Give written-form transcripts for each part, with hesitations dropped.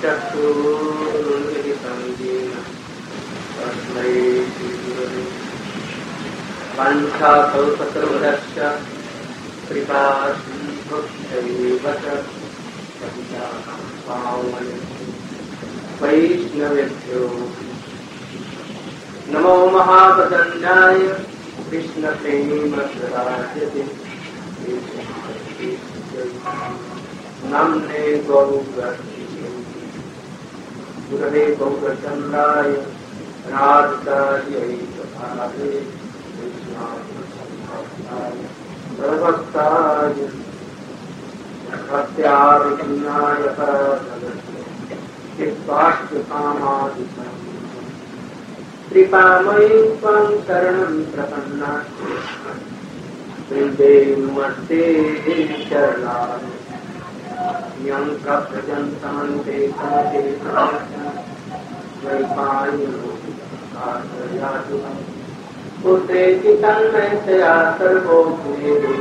चक्षुरुन्मिलितं येन तस्मै श्रीगुरवे वाञ्छाकल्पतरुभ्यश्च कृपा सिन्धुभ्यैव च पतितानां पावनेभ्यो वैष्णवेभ्यो नमो महापतञ्जाय कृष्णप्रेमप्रदायते नमने गुरवे गौरचन्द्राय राधिकायै तथारे प्रभक्ताय भक्त्याभिन्नाय पराधकामादिकम् कृपामयि त्वं शरणं प्रपन्ना वृन्देमस्ते चरणानि यं प्रव्रजन्तमन्ते कमते वैपायनो आश्रयातु पुत्रेति तन्मयतया सर्वो भूये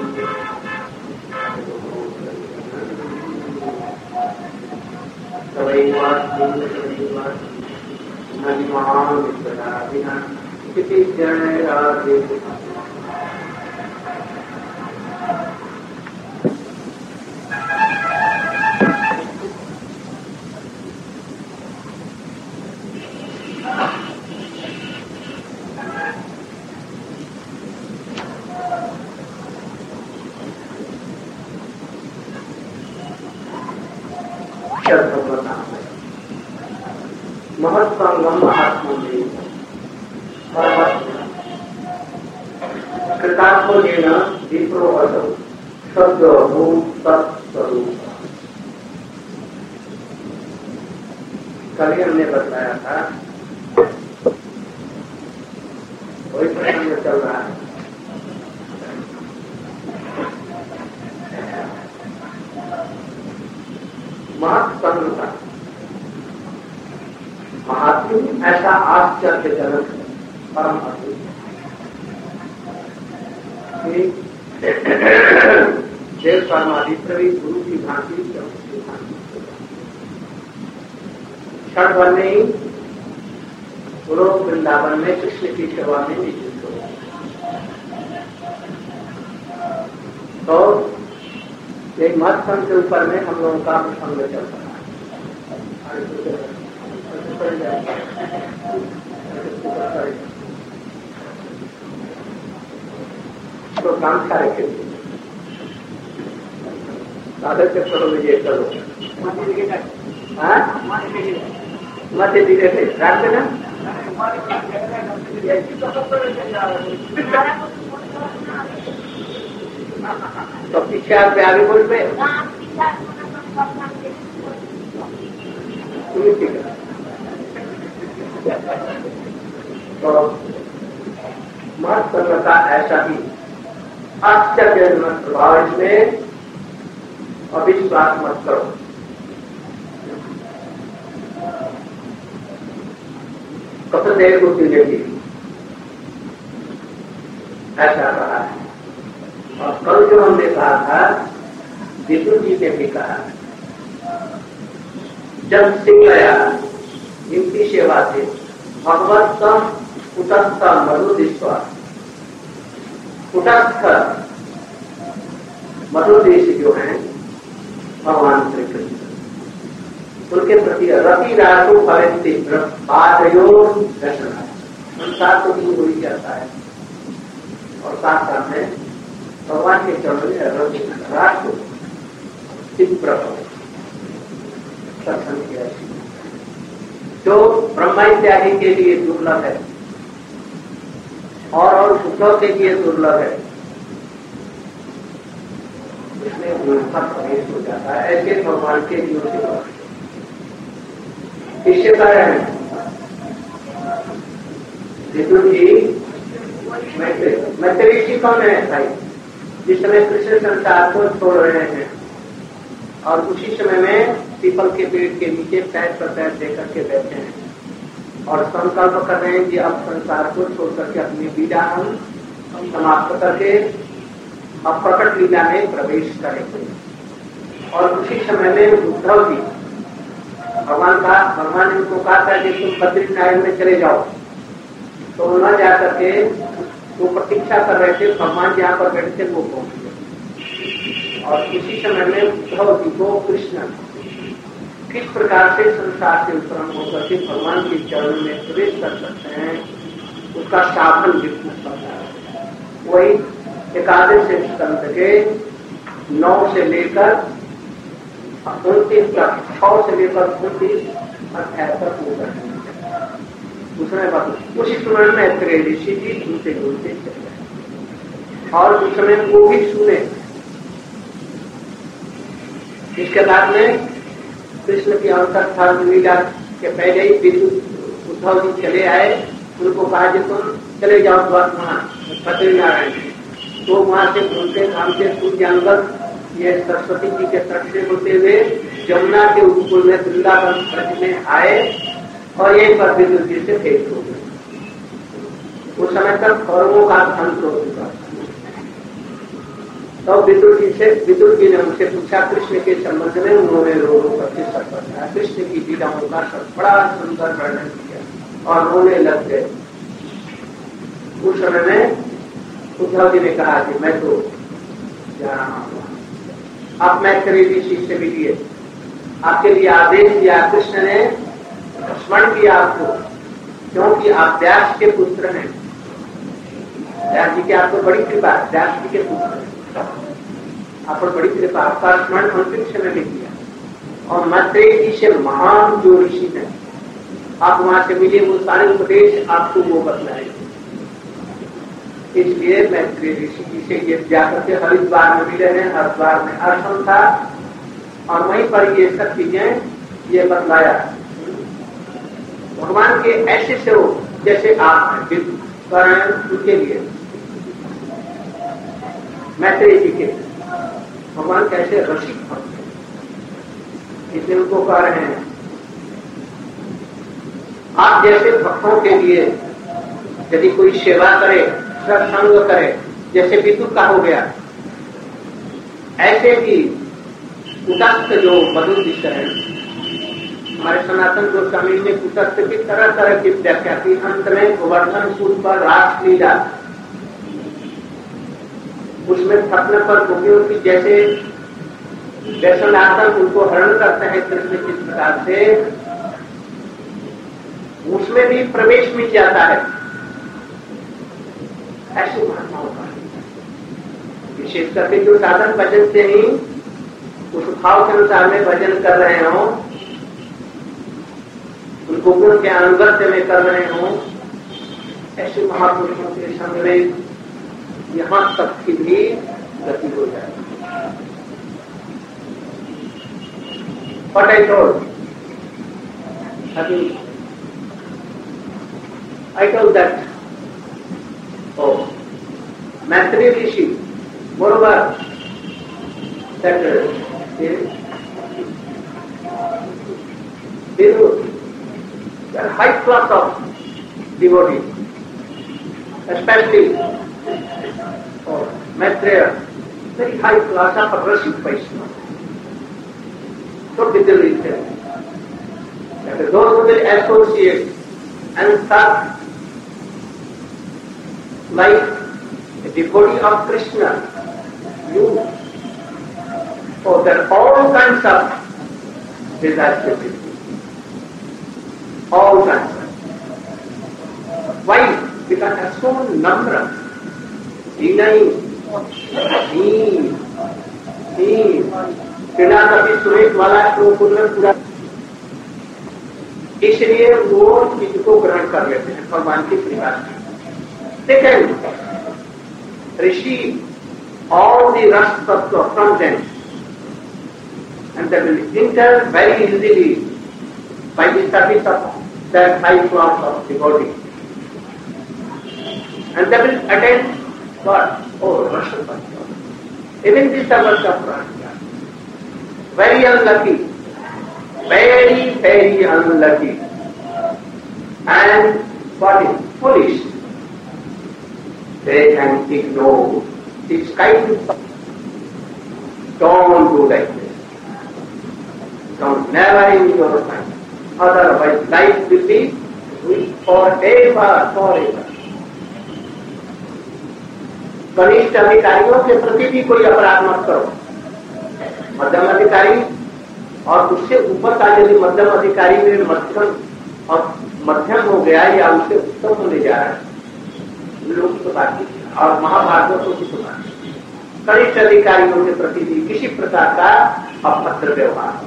तवैवास्मिन् नलिमाविपदाभिना इति जनेराधे महत्संगम महात्मने कृतात्मनेन विप्रोहतौ शब्द भूम तत्स्वरूप। कल हमने बताया था, वही प्रसंग चल रहा है। महत्संगता महात्मा ऐसा आश्चर्यजनक परम अद्भुत देव परमाधिप्रवी गुरु की भांति क्षण भर में ही गुरु वृंदावन में कृष्ण की सेवा में नियुक्त हो। तो एक महत्व के ऊपर में हम लोगों का प्रसंग चल रहा है। तो काम सारे के साधक के छोड़ो विजय करो मध्य धीरे से रात देना तो पीछे आप आगे बोल पे तो महत्व का ऐसा ही आश्चर्यजनक प्रभाव इसमें अविश्वास मत करो। कब देर को मिलेगी ऐसा रहा है। और कल जो हमने कहा था विष्णु जी ने भी कहा जब सिंह गया इनकी सेवा से भगवत्तम कुटस्थ मधुदेश्वर कुटस्थ मधुदेश जो है भगवान श्री कृष्ण उनके प्रति रति राजो फलती बाधयो दर्शन संसार को दूर हो ही जाता है और साथ साथ में भगवान के चरणों में राष्ट्र तीव्र दर्शन किया जो ब्रह्मा इत्यादि के लिए दुर्लभ है और शुद्धों के लिए दुर्लभ है, इसमें उनका प्रवेश हो जाता है। ऐसे भगवान के जीव से इससे कारण विष्णु जी मैत्री ऋषि कौन है भाई? जिस समय कृष्ण संसार को छोड़ रहे हैं और उसी समय में पीपल के पेड़ के नीचे पैर पर पैर देकर के बैठे हैं और संकल्प कर रहे हैं कि अब संसार को छोड़ करके अपनी लीला हम समाप्त करके अब प्रकट लीला में प्रवेश करेंगे। और उसी समय में उद्धव जी भगवान ने उनको कहा था कि तुम बद्रीनाथ में चले जाओ, तो न जाकर के वो प्रतीक्षा कर रहे थे। भगवान जहाँ पर बैठे थे वो पहुंच गए और उसी समय में उद्धव जी को कृष्ण किस प्रकार से संसार से उत्पन्न होकर के भगवान के चरण में प्रवेश कर सकते हैं उसका साधन दिखना पड़ता है। वही एकादश स्कंद के 9 से लेकर 29 तक, 6 से लेकर 29 अध्याय तक होगा। उसमें बात उसी समय में ऋषि जी उनसे जुड़ते चले गए और उस समय वो भी सुने। इसके बाद में कृष्ण की अवतार लीला के पहले ही उद्धव जी चले आए। उनको कहा कि तुम चले जाओ वहां बद्रीनारायण, तो वहां से घूमते घामते सूर्यांगत ये सरस्वती जी के तट से होते हुए जमुना के उपकूल में वृंदावन ब्रज में आए और यहीं पर विदुर जी से भेंट हो गए। उस समय तक कौरवों का अंत हो चुका। तो विदुर जी ने उनसे पूछा कृष्ण के संबंध में। उन्होंने रो प्रतिशत बताया, कृष्ण की लीलाओं का बड़ा सुंदर वर्णन किया और रोने लग गए। उस समय में उद्धव जी ने कहा कि मैं तो जा रहा हूं, अब मैं ऋषि से मिलिए। आपके लिए आदेश दिया, कृष्ण ने स्मरण किया आपको, क्योंकि आप व्यास के पुत्र हैं। व्यास जी की आपको बड़ी कृपा, व्यास जी के पुत्र हैं, आप पर बड़ी कृपा। आपका स्मरण अंतरिक्ष में भी किया और मैत्रेय जी से महान जो ऋषि है आप वहां से मिले, वो सारे उपदेश आपको वो बतलाए। इसलिए मैत्रेय ऋषि जी से ये जाकर के हरिद्वार में मिले हैं। हरिद्वार में आश्रम था और वहीं पर ये सब चीजें ये बतलाया। भगवान के ऐसे से हो जैसे आप कर रहे हैं उनके लिए, मैत्रेय जी के भगवान कैसे रसिक भक्त हैं, इसलिए उनको कह रहे हैं आप जैसे भक्तों के लिए यदि कोई सेवा करे, सत्संग करे, जैसे विदुर का हो गया, ऐसे ही कुटस्थ जो मधुर विषय है, हमारे सनातन गोस्वामी ने कुटस्थ की तरह तरह की व्याख्या की। अंत में गोवर्धन सूत्र पर रासलीला, उसमें खत्म पर गोपियों की जैसे व्यसनार्थन उनको हरण करते हैं कृष्ण किस प्रकार से, उसमें भी प्रवेश मिल जाता है। ऐसी महात्माओं का विशेष करके जो साधन भजन से ही उस भाव के अनुसार में भजन कर रहे हो, उनको गुण के अनुगत्य में कर रहे हो, ऐसे महापुरुषों के संग में यहां तक की भी गति हो जाए। What I told, I told that, oh, Maitreya Rishi, moreover, that they are high class of devotee, especially Maitreya, very high class of Rasic Vaishnava. So Vidya is there. That those who will associate and serve like a devotee of Krishna, you, so there are all kinds of desires. All kinds. Why? Because they are so numerous. कभी सुरेश वाला पूरा, इसलिए वो चीज को ग्रहण कर लेते हैं भगवान की कृपा से। Second, Rishi all the rest tattva from them, and they will enter very easily by the service of that high class of devotee, and they will attain what? Oh, Rasa Tattva. Even this tattva of Rasa. Very unlucky, very, very unlucky, and what is foolish, they can ignore this kind of. Don't do like this. Don't never in your mind. otherwise life will be forever. कनिष्ठ अधिकारियों के प्रति भी कोई अपराध मत करो। मध्यम अधिकारी और उससे ऊपर का यदि मध्यम अधिकारी में मध्यम और मध्यम हो गया या उससे उत्तम होने जा रहा है, लोग तो बात नहीं, और महाभारतों की तो बात। कनिष्ठ अधिकारियों के प्रति भी किसी प्रकार का अभद्र व्यवहार,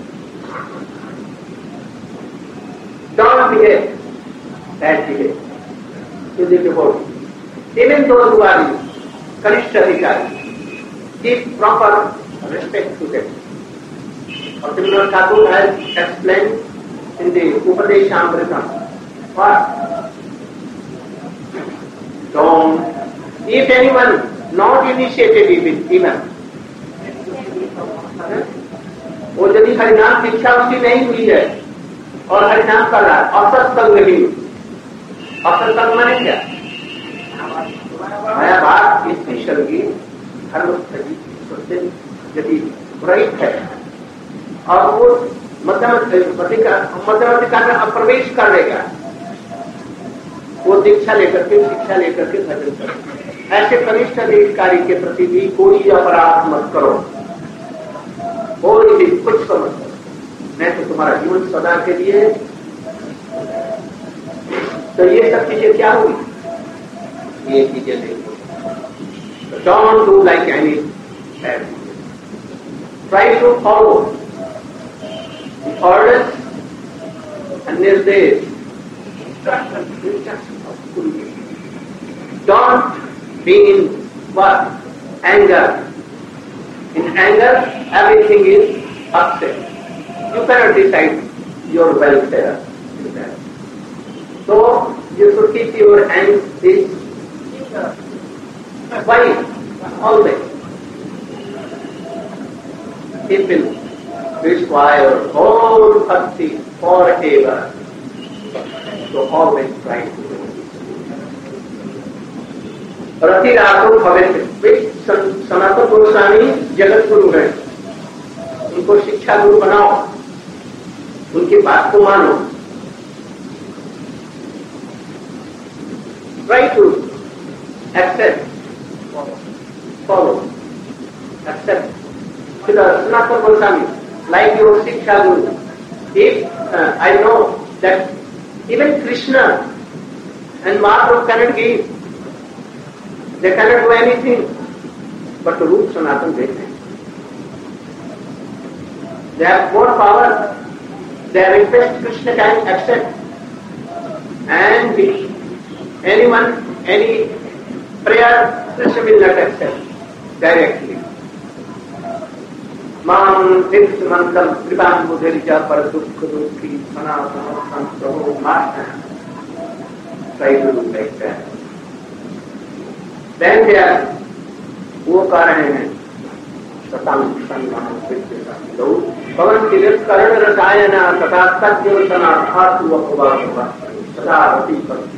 don't behave bad behave to the devotee. Even those who are कनिष्ठ अधिकारी, give proper respect to them. और Srila Thakur has explained in the Upadeshamritam, what? Don't, if anyone not initiated even, वो यदि हरिनाम शिक्षा उसकी नहीं हुई है और हरिनाम कर रहा है, असत्संग नहीं, असत्संग माने क्या? भायाभात स्पेशल की धर्मस्थली सबसे यदि रहित है और वो मध्यम अधिकार में प्रवेश कर लेगा, वो दीक्षा लेकर के शिक्षा लेकर के भजन करो। ऐसे कनिष्ठ अधिकारी के प्रति भी कोई अपराध मत करो, कोई भी कुछ मत करो, नहीं तो तुम्हारा जीवन सदा के लिए। तो ये सब चीजें क्या हुई? ये चीजें देखो। Don't do like any bad. Try to follow the orders and निर्देश। Don't be in what? Anger. In anger, everything is upset. You cannot decide your welfare. So you should keep your hands in why always it will require whole bhakti forever. So always try to do it. रतिरातो भवेत्, सनातन गोस्वामी जगत गुरु है, उनको शिक्षा गुरु बनाओ, उनकी बात को मानो। Try to accept, follow, accept. Sanatana Goswami, like your Shiksha Guru. If I know that even Krishna and Mahaprabhu cannot give, they cannot do anything, but to root Sanatana they can. They have more power. Their request Krishna can accept, and anyone, any prayer, Krishna will not accept directly. Mam Tirthamantam Kripam Mudharija Paradukha Dukhi Sanatana Santaho Mata. Try to do like that. Then they are, वो कह रहे हैं शतांग संगम लोग पवन किरत करण रसायना तथा सत्य सनार्थात् वक्वा सदा अति भक्ति।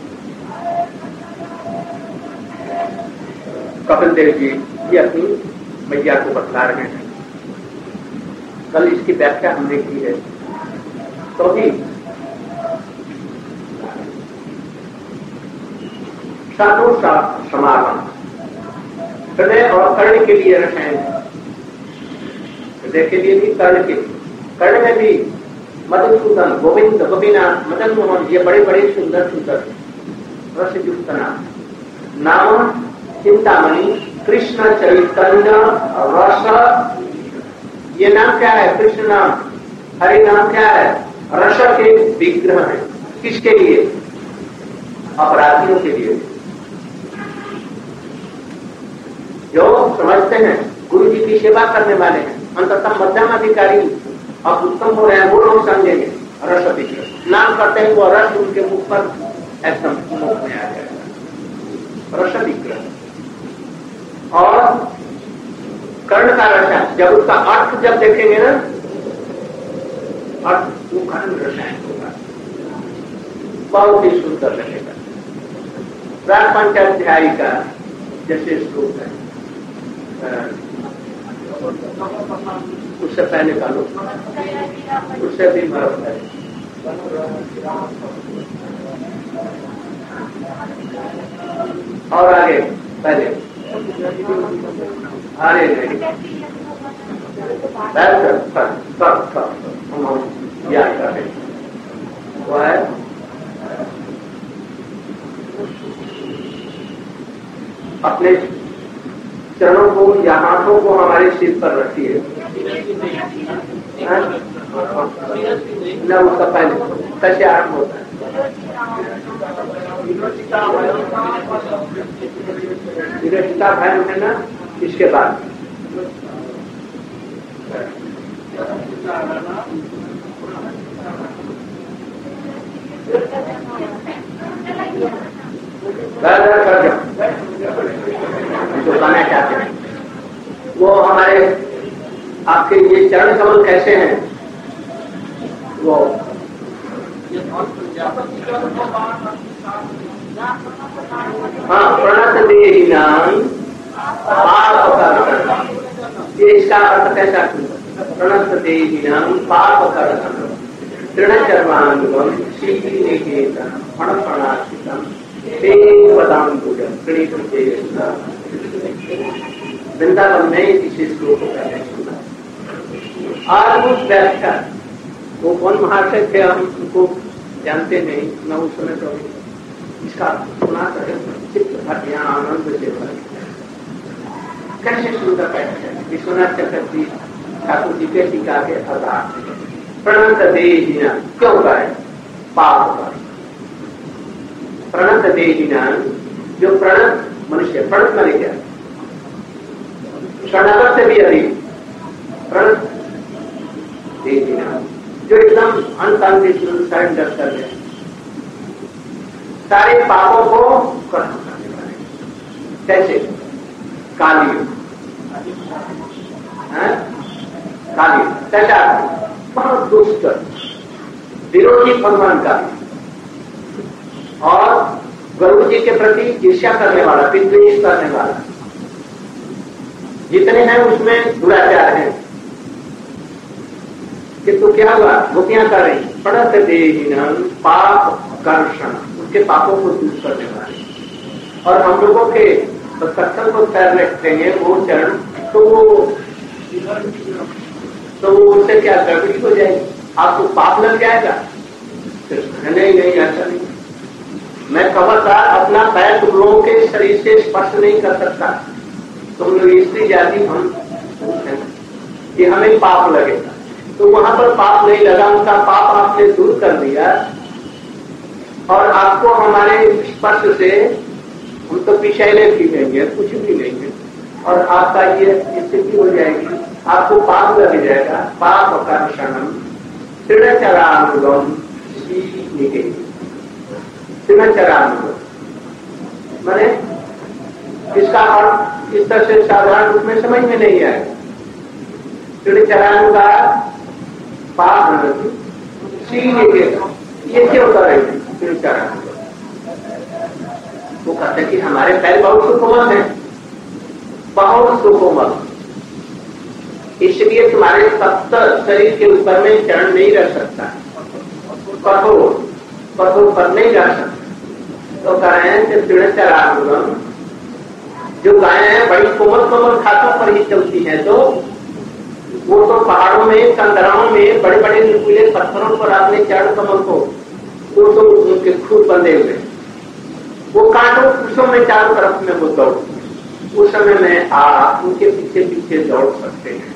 कपिल देव जी ये अपनी मैया को बतला रहे हैं। कल इसकी व्याख्या हमने की है। तो भी साधु समागम हृदय और कर्ण के लिए रसायन, हृदय के लिए भी कर्ण के लिए, कर्ण में भी मधुसूदन गोविंद गोपीनाथ मदन मोहन, ये बड़े बड़े सुंदर सुंदर रसयुक्त नाम चिंतामणि कृष्ण चैतन्य रस, ये नाम क्या है? कृष्ण नाम। हरि नाम क्या है? रस के विग्रह है। किसके लिए? अपराधियों के लिए। जो समझते हैं गुरु जी की सेवा करने वाले हैं, अंततः मध्यम अधिकारी अब उत्तम हो रहे हैं, वो लोग समझेंगे रस विग्रह। नाम करते हैं वो रस उनके मुख पर एकदम मुख में आ जाएगा, रस विग्रह। और कर्ण का रसायन, जब उसका अर्थ जब देखेंगे ना, अर्थ वो कर्ण रसायन होगा, बहुत ही सुंदर लगेगा। प्राक पंचाध्यायी का जैसे श्लोक है, उससे पहले का लोग, उससे भी महत्व है। और आगे पहले अरे नहीं हम याद कर रहे वो है अपने चरणों को या हाथों को हमारे सिर पर रखिए न उसका पहले कैसे आरंभ होता है विरचिता भय है ना इसके बाद जो कहना चाहते हैं वो हमारे आपके ये चरण कमल कैसे हैं वो हाँ प्रणत देहिनां पापकर्म ये इसका अर्थ कैसा प्रणत देहिनां पापकर्म तृणचर्मानुगम शीलिकेतन फणफणार्थितम वृंदावन में इसी श्लोक को पहले सुना। आज उस व्याख्या वो कौन महाशय थे हम उनको जानते नहीं न उस समय तो इसका सुना कर चित्त भर यहाँ आनंद से भर कैसे सुंदर व्याख्या विश्वनाथ चक्रवर्ती ठाकुर जी के टीका के आधार प्रणत देहिना क्यों कहे पाप का प्रणत देहिना जो प्रणत मनुष्य प्रणत माने क्या शरणागत से भी अधिक प्रणत देहिना जो एकदम अनकंडीशनल सरेंडर कर रहे सारे पापों को खत्म करने वाले कैसे काली काली कैसा बहुत दुष्ट विरोधी भगवान का और गुरु जी के प्रति ईर्ष्या करने वाला विद्वेष करने वाला जितने हैं उसमें दुराचार है किंतु क्या हुआ गोपियां कर रही पड़त देहिना पाप कर्षण उसके पापों को दूर करने वाले और हम लोगों के सत्संग को पैर रखते हैं वो चरण तो उससे क्या गड़बड़ी हो जाएगी आपको पाप लग जाएगा नहीं नहीं ऐसा नहीं मैं खबरदार अपना पैर तुम लोगों के शरीर से स्पर्श नहीं कर सकता तुम लोग स्त्री जाति हम ये हमें पाप लगेगा तो वहां पर पाप नहीं लगा उनका पाप आपने दूर कर दिया और आपको हमारे स्पर्श से हम तो पिछले भी नहीं है कुछ भी नहीं है और आपका ये स्थिति हो जाएगी आपको पाप लग जाएगा पाप कर्षणम तृणचरानुगम तृणचरानुगम मैंने इसका अर्थ इस तरह से साधारण रूप में समझ में नहीं आएगा तृणचरानुगा पाप ये क्यों कर रहे थे तृणचरानुगा वो कहते हैं कि हमारे पैर बहुत सुकोमल है बहुत सुकोमल इसलिए तुम्हारे सप्त शरीर के ऊपर में चरण नहीं रह सकता कठोर पर नहीं रह सकता तो कह रहे हैं कि तृणचरानुगम जो गायें हैं बड़ी कोमल कोमल खातों पर ही चलती हैं तो वो तो पहाड़ों में कंदराओं में बड़े बड़े नुकीले पत्थरों पर अपने चरण कमल को वो तो उनके खूब बंधे हुए वो कांटों पुरुषों में चारों तरफ में वो दौड़ उस समय में आप उनके पीछे पीछे दौड़ सकते हैं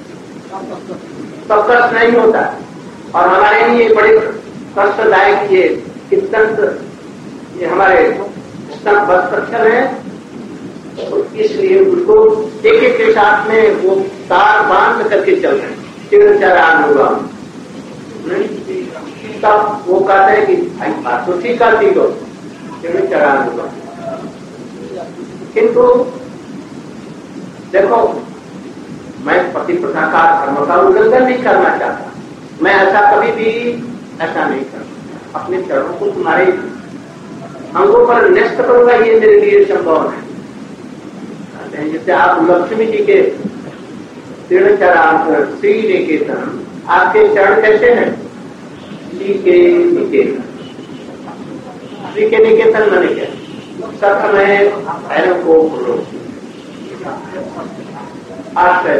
तब कष्ट नहीं होता और हमारे लिए बड़े कष्टदायक ये कीर्तन ये हमारे वस्त्रक्षर है तो इसलिए उसको एक एक के साथ में वो तार बांध करके चल रहे हैं तृणचरानुगम तब वो कहते हैं कि भाई बात तो ठीक करती हो तृणचरानुगम किंतु देखो मैं पति प्रथा का धर्म का उल्लंघन नहीं करना चाहता मैं ऐसा कभी भी ऐसा नहीं करता अपने चरणों को तुम्हारे अंगों पर न्यस्त करूंगा ये मेरे लिए संभव है जैसे आप लक्ष्मी जी के तृणचरण श्री निकेतन आपके चरण कैसे हैं श्री के निकेतन। श्री के निकेतन मैंने क्या सत्र में भैरव को बोलो आश्रय।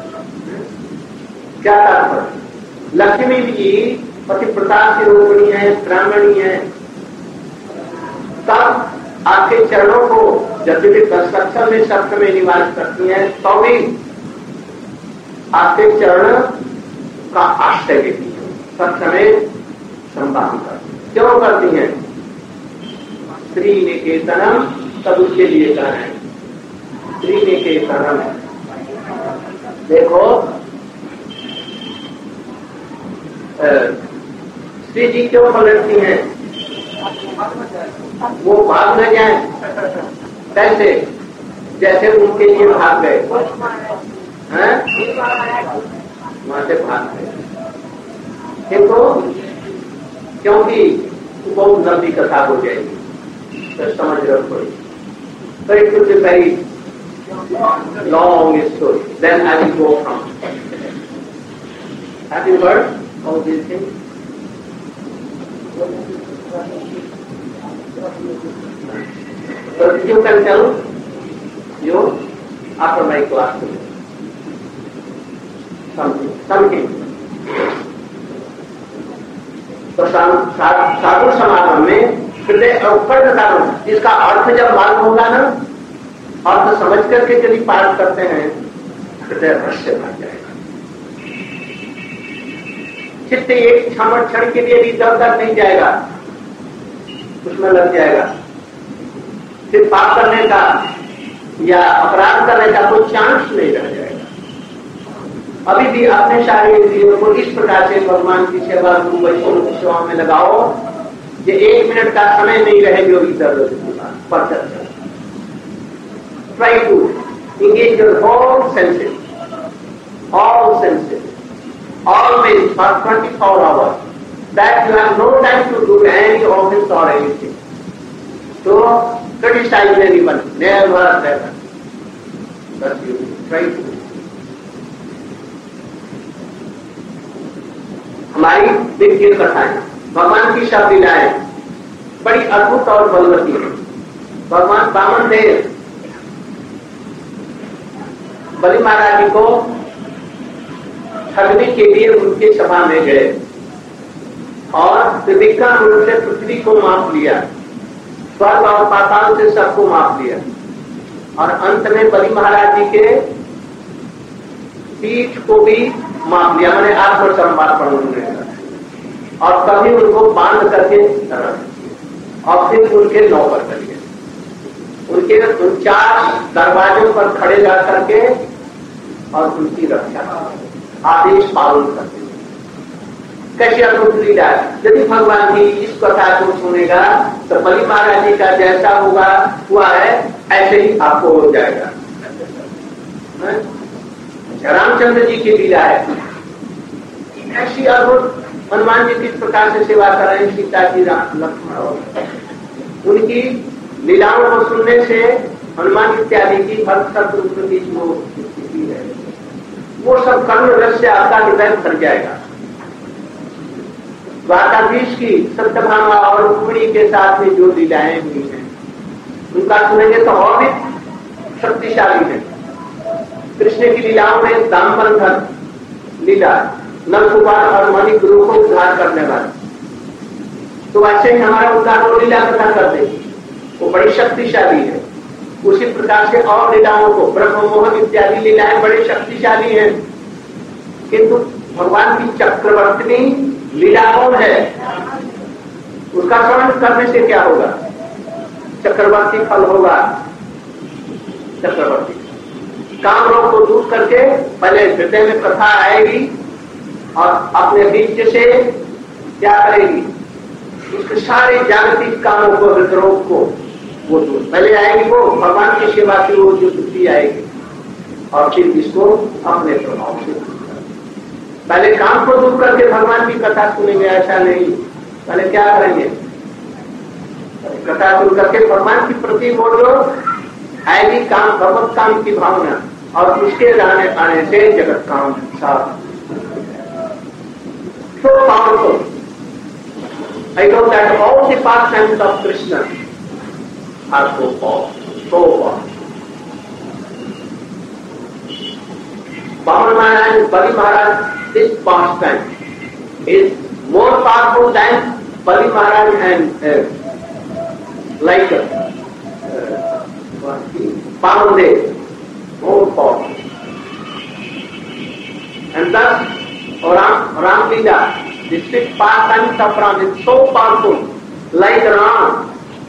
क्या तात्पर्य? लक्ष्मी जी पतिव्रता से रोहिणी है, ब्राह्मणी है, तब आपके चरणों को जब भी कंस्ट्रक्शन में सत्र में निवास करती हैं तो भी आपके चरण का आश्रय लेती है, सत्र में संभाल करती। क्यों करती हैं? श्री निकेतनम, तब उसके लिए कह रहे हैं श्री निकेतनम। देखो श्री जी क्यों पलटती हैं? वो भाग न जाए, कैसे? जैसे उनके लिए भाग गए, वहां से भाग गए। देखो क्योंकि बहुत लंबी कथा हो जाएगी तो समझ रखो। So it will be very long story. Then I will go from. Have you heard all these things? So you can tell you after my class something. तो साधु समागम में हृदय अवकर्ण कारण, जिसका अर्थ जब मालूम होगा ना, अर्थ समझ करके यदि पाठ करते हैं, हृदय रस से भर जाएगा। चित्त एक क्षण के लिए भी इधर उधर नहीं जाएगा, उसमें लग जाएगा। फिर पाप करने का या अपराध करने का कोई चांस नहीं रह जाएगा। अभी भी अपने सारे इंद्रियों को इस प्रकार से भगवान की सेवा, गुरु वैष्णव की सेवा में लगाओ, ये 1 मिनट का समय नहीं रहे जो इधर पर चर्चा। Try to engage your whole senses, always for 24 hours, that you have no time to do any office or anything. So criticize anyone, never. But you try to. हमारी दिव्य कथाएं, भगवान की सब लीलाएं बड़ी अद्भुत और बलवती है। भगवान वामन देव बलि महाराज जी को ठगने के लिए उनके सभा में गए और त्रिविक्रम रूप से पृथ्वी को माप लिया, स्वर्ग और पाताल से सबको माप लिया और अंत में बलि महाराज जी के पीठ को भी माप लिया, मैंने आत्मसमर्पण उन्होंने और कभी उनको बांध करके और फिर उनके नौकर कर लिए, उनके 49 दरवाजों पर खड़े जा करके और उनकी रक्षा आदेश पालन करते। कैसे अद्भुत लीला है। यदि भगवान जी इस कथा को सुनेगा तो बलि महाराज जी का जैसा होगा हुआ है ऐसे ही आपको हो जाएगा। रामचंद्र जी की लीला है ऐसी अद्भुत। हनुमान जी किस प्रकार से सेवा कर रहे हैं, सीता जी, राम, लक्ष्मण, उनकी लीलाओं को सुनने से हनुमान इत्यादि की भक्त शत्रु की जो स्थिति है वो सब कर्ण रस से आपका हृदय भर जाएगा। द्वारकाधीश की सत्यभामा और रुक्मिणी के साथ में जो लीलाएं हुई हैं उनका सुनेंगे तो और भी शक्तिशाली है। कृष्ण की लीलाओं में दामबंधन लीला, नलकुमार और मणि गुरु को उद्धार करने वाला, तो ऐसे ही हमारा उद्धार वो लीला कथा कर देगी, वो बड़ी शक्तिशाली है। उसी प्रकार से और लीलाओं को, ब्रह्म मोहन इत्यादि लीलाएं बड़ी शक्तिशाली हैं, किंतु भगवान की चक्रवर्ती लीला कौन है, उसका श्रवण करने से क्या होगा? चक्रवर्ती फल होगा। चक्रवर्ती काम रोग को दूर करके पहले हृदय में प्रथा आएगी और अपने बीच से क्या करेगी, उसके सारे जागतिक कामों को, रोग को वो दूर पहले आएगी, वो भगवान की सेवा की वो जो दुखी आएगी और फिर इसको अपने प्रभाव से पहले काम को दूर करके भगवान की कथा सुनेंगे, ऐसा नहीं। पहले क्या करेंगे, कथा सुन करके भगवान की प्रति वो जो आएगी काम, भगवत काम की भावना, और उसके रहने आने से जगत काम साफ। So powerful, I know that all the pastimes of Krishna are so powerful. Vaman Maharaj and Bali Maharaj, this pastime is more powerful than Bali Maharaj and Pavandev, more powerful. And thus, Ram Leela, the six pastimes of Ram is so powerful, like Ram,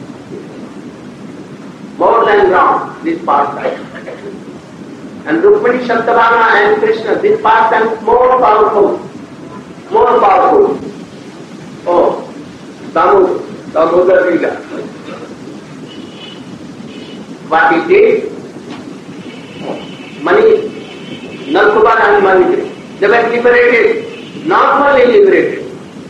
more than Ram, this pastime. And Rukmini Shabdabhama and Krishna, this pastime is more powerful. More powerful. Oh, Damodar Leela. What he did, Mani, Nalkumar and Mani, they were liberated, not only liberated.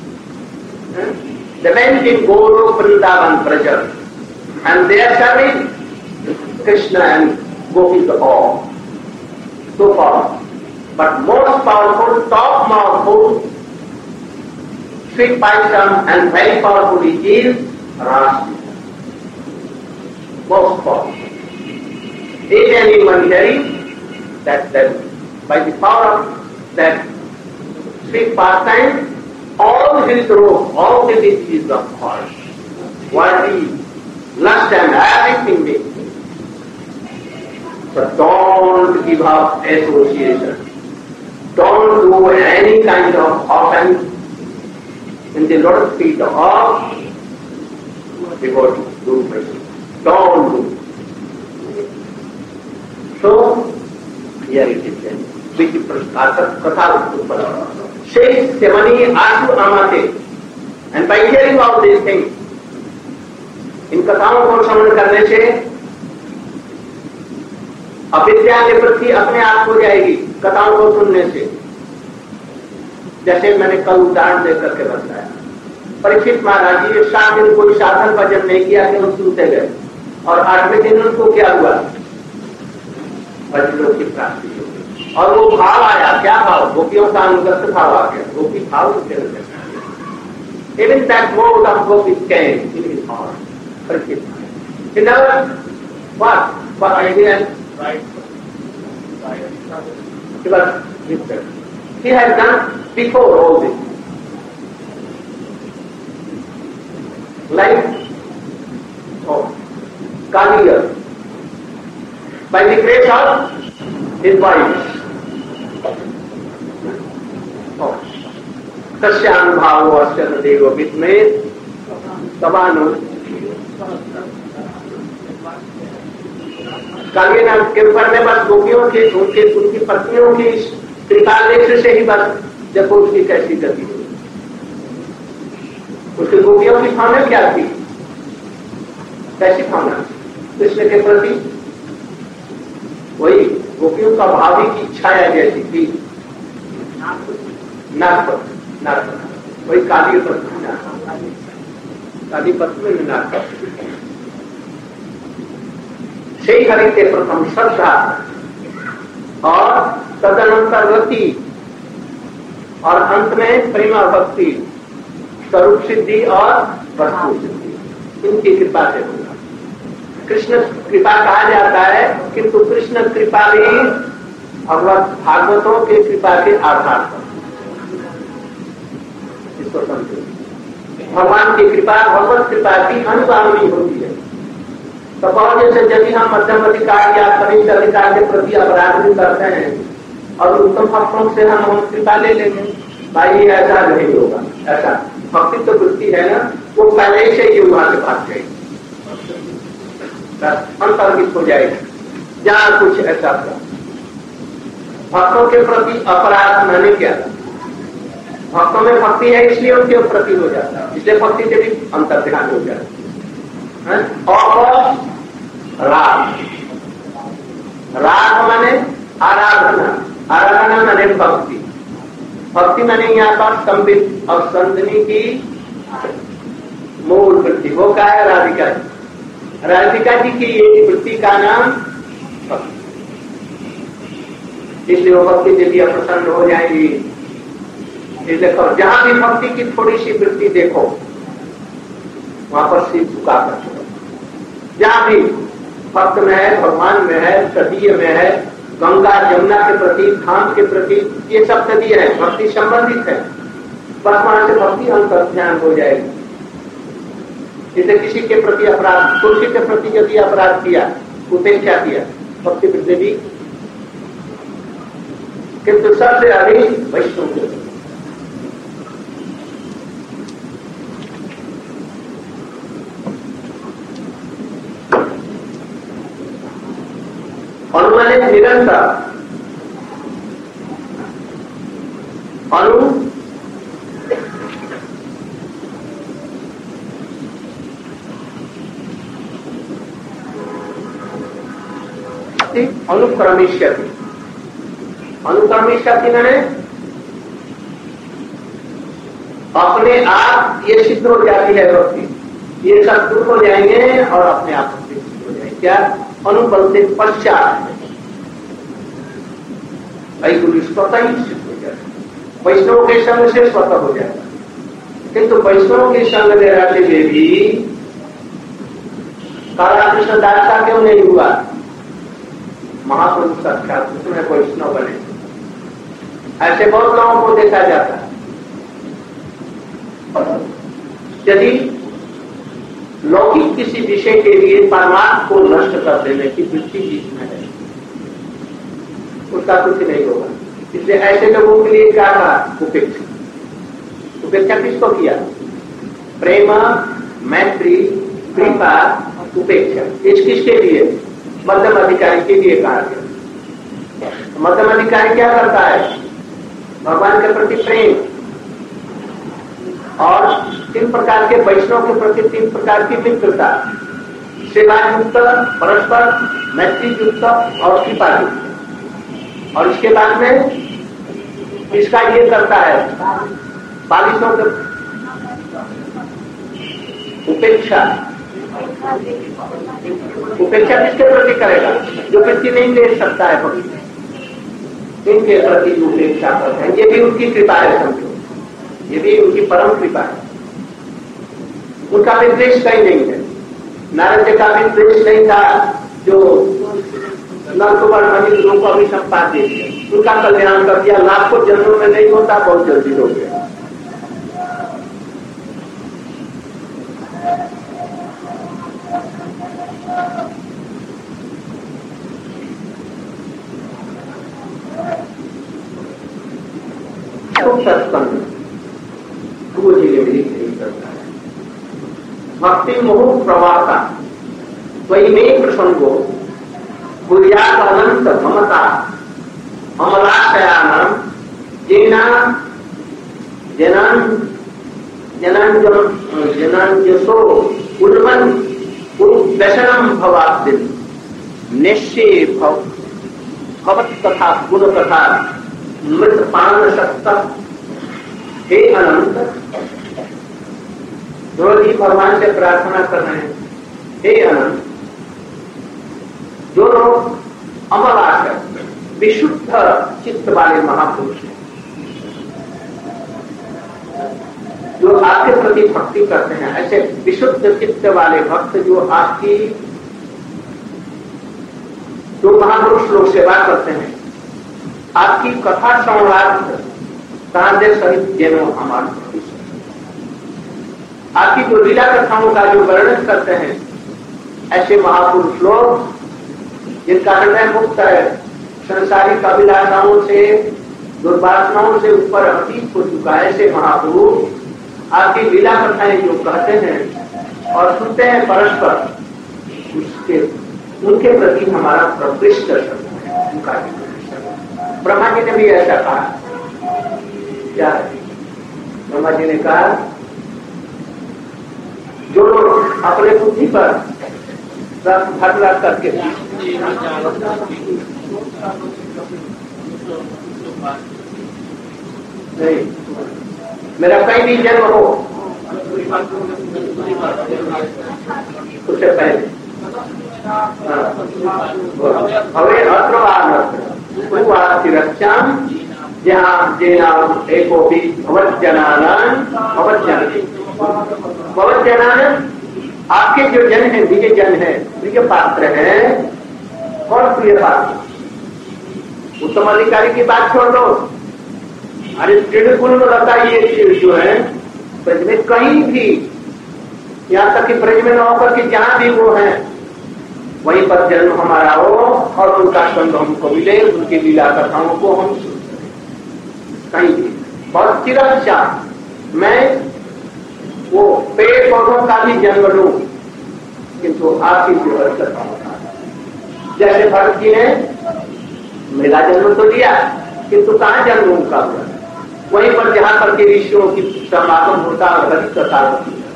They went in Golu Vrindavan Braja, and they are serving Krishna and Gopis all. So powerful. But most powerful, top powerful, sweet paisam and very powerful is Rasa. Most powerful. If anyone hearing that by the power of that sweet pastime, all his rope, all the diseases of heart, worry, lust and everything may. But don't give up association. Don't do any kind of offense in the Lord's feet of devotee, Guru Vaishnava. Don't do. So, here it is then. Which Katha says Semani Asu Amate. And by hearing all these things, इन कथाओं को श्रवण करने से अविद्या निवृत्ति अपने आप हो जाएगी कथाओं को सुनने से। जैसे मैंने कल उदाहरण देकर के बताया, परीक्षित महाराज जी 7 दिन कोई साधन भजन नहीं किया कि वो सुनते गए, और 8वें दिन उनको क्या हुआ, भजनों की प्राप्ति हो गई। और वो भाव आया, क्या भाव, गोपियों का अनुगत भाव आ गया, गोपी भाव उनके Even that mode of gopis came in his heart. He never, what idea? Right. He was gifted. He had done before all this. Like, Kaliya, by the grace of his wife. तस्यानुभाव अस्य देव विस्मय सवानु काव्य नाम के ऊपर में बस गोपियों के उनकी पत्नियों की कृपा देश से ही बस देखो उसकी कैसी गति हुई। उसकी गोपियों की भावना क्या थी, कैसी भावना कृष्ण के प्रति, वही गोपियों का भावी की छाया जैसी थी, नागपत वही काली पत्नी, काली पत्नी में नागपत से हरि के प्रथम श्रद्धा और तदनंतर रति और अंत में प्रेमा भक्ति, स्वरूप सिद्धि और वस्तु सिद्धि, इनकी कृपा से होगा। कृष्ण कृपा कहा जाता है, किंतु कृष्ण कृपा भी भगवत भागवतों के कृपा के आधार पर, इसको समझो। भगवान की कृपा भगवत कृपा की अनुगामी होती है। तो बहुत जैसे यदि हम मध्यम अधिकार या कनिष्ठ अधिकार के प्रति अपराध भी करते हैं और उत्तम भक्तों से हम कृपा ले लेंगे, भाई ये ऐसा नहीं होगा, ऐसा भक्ति तो वृत्ति है ना, वो पहले से ही वहां से भाग जाएगी, अंतर्हित हो जाएगी जहां कुछ ऐसा था। भक्तों के प्रति अपराध मैंने क्या, भक्तों में भक्ति है इसलिए उनके प्रति हो जाता है, इसलिए भक्ति से भी अंतर ध्यान हो जाता है। और राग, राग माने आराधना, आराधना माने भक्ति, भक्ति माने यहाँ पर संबित और संतनी की मूल वृत्ति, वो क्या है, राधिका जी, राधिका जी की ये वृत्ति का नाम भक्ति, इसलिए वो भक्ति यदि अप्रसन्न हो जाएगी। देखो जहां भी भक्ति की थोड़ी सी वृत्ति देखो, वहां पर सिर झुकाकर चलो। जहां भी भक्त में है, भगवान में है, तदीय में है, गंगा यमुना के प्रति, धाम के प्रति, ये सब तदीय है, भक्ति संबंधित है। बस वहां से भक्ति अंतर ध्यान हो जाएगी। जैसे किसी के प्रति अपराध, तुलसी के प्रति यदि अपराध किया, उपेक्षा किया, भक्ति वृद्धि भी, किंतु सबसे अधिक वैष्णव के प्रति। अनुमानित निरंतर अनुक्रमिष्यति। अनुक्रमिष्यति मैंने अपने आप ये सिद्ध हो जाती है भक्ति, ये सब दूर हो जाएंगे और अपने आप भक्ति सिद्ध हो जाएगी। क्या? अनुबल से पश्चात वैकुंठ स्वतः ही सिद्ध हो जाएगा। वैष्णव के संग से स्वतः हो जाएगा। किंतु वैष्णव के संग में रहते हुए भी काला कृष्ण दास का क्यों नहीं हुआ? महापुरुष साक्षात उसमें वैष्णव बने। ऐसे बहुत लोगों को देखा जाता है। यदि लौकिक किसी विषय के लिए परमात्मा को नष्ट कर देने की वृत्ति जिसमें है, उसका कुछ नहीं होगा। इसलिए ऐसे लोगों के लिए क्या था? उपेक्षा। उपेक्षा किसको किया? प्रेम, मैत्री, कृपा, उपेक्षा। इस किसके लिए? मध्यम अधिकारी के लिए कहा गया। मध्यम अधिकारी क्या करता है? भगवान के प्रति प्रेम और 3 प्रकार के वैष्णव के प्रति 3 प्रकार की मित्रता, सेवा युक्त, परस्पर मैत्री युक्त और कृपा युक्त। और इसके बाद में इसका ये करता है 40 के उपेक्षा। उपेक्षा किसके प्रति करेगा? जो व्यक्ति नहीं ले सकता है भक्ति, इनके प्रति उपेक्षा करते हैं। ये भी उनकी कृपा है, समझो, ये भी उनकी परम कृपा है। उनका विद्वेष कहीं नहीं है। नारद जी का विद्वेष नहीं था जो नलकुमार मणिपुरों को अभी संपाद दे दिया, उनका कल्याण कर दिया। लाखों जन्मों में नहीं होता, बहुत जल्दी हो गया। सत्संग जी ने भी करता है। भक्ति मोह प्रवाहता वही में प्रसंगो बुरियात अनंत ममता अमलाशयान जेना जनांजसो उन्मन व्यसनम भवाब्दिन निश्चय भवत तथा गुण तथा मृत पान सत्ता। हे अनंत, रोज ही भगवान से प्रार्थना कर रहे हैं, हे अनंत, जो लोग अमलाशय विशुद्ध चित्त वाले महापुरुष हैं, जो आपके प्रति भक्ति करते हैं, ऐसे विशुद्ध चित्त वाले भक्त जो आपकी, जो महापुरुष लोग सेवा करते हैं, आपकी कथा संवाद तांडव सहित जैनो हमारे, आपकी जो लीला कथाओं का जो वर्णन करते हैं, ऐसे महापुरुष लोग जिनका हृदय मुक्त है संसारिक अभिलाषाओं से, दुर्वासनाओं से ऊपर अतीत हो चुका है, ऐसे महापुरुष आपकी लीला कथाएं जो कहते हैं और सुनते हैं परस्पर, उसके उनके प्रति हमारा प्रविष्ट है। उनका ब्रह्मा जी ने भी ऐसा कहा। क्या है? ब्रह्मा जी ने कहा, जो लोग अपने बुद्धि पर भटला करके नहीं, मेरा कहीं भी जन्म हो उससे पहले हवे अत्र तिरक्षाम जहाँ जेना एको भी भवज्जनान भवज्जनान आपके जो जन है, प्रिय जन है, प्रिय पात्र है, कौन प्रिय पात्र? उत्तम अधिकारी की बात छोड़ दो, अरे त्रिगुण लता ये चीज जो है ब्रज में कहीं भी, यहां तक कि ब्रज में न होकर के जहां भी वो है वहीं पर जन्म हमारा हो और उनका संग हमको मिले, उनकी लीला कथाओं को हम कहीं भी बहुत चिरक्षा मैं वो पेड़ पौधों का भी जन्म लूं, किंतु आपकी जीवन कथाओं का, जैसे भरत जी ने मेरा जन्म तो दिया किंतु कहां जन्म उनका हुआ? वहीं पर जहां पर के ऋषियों की समागम होता है, कथा होती है।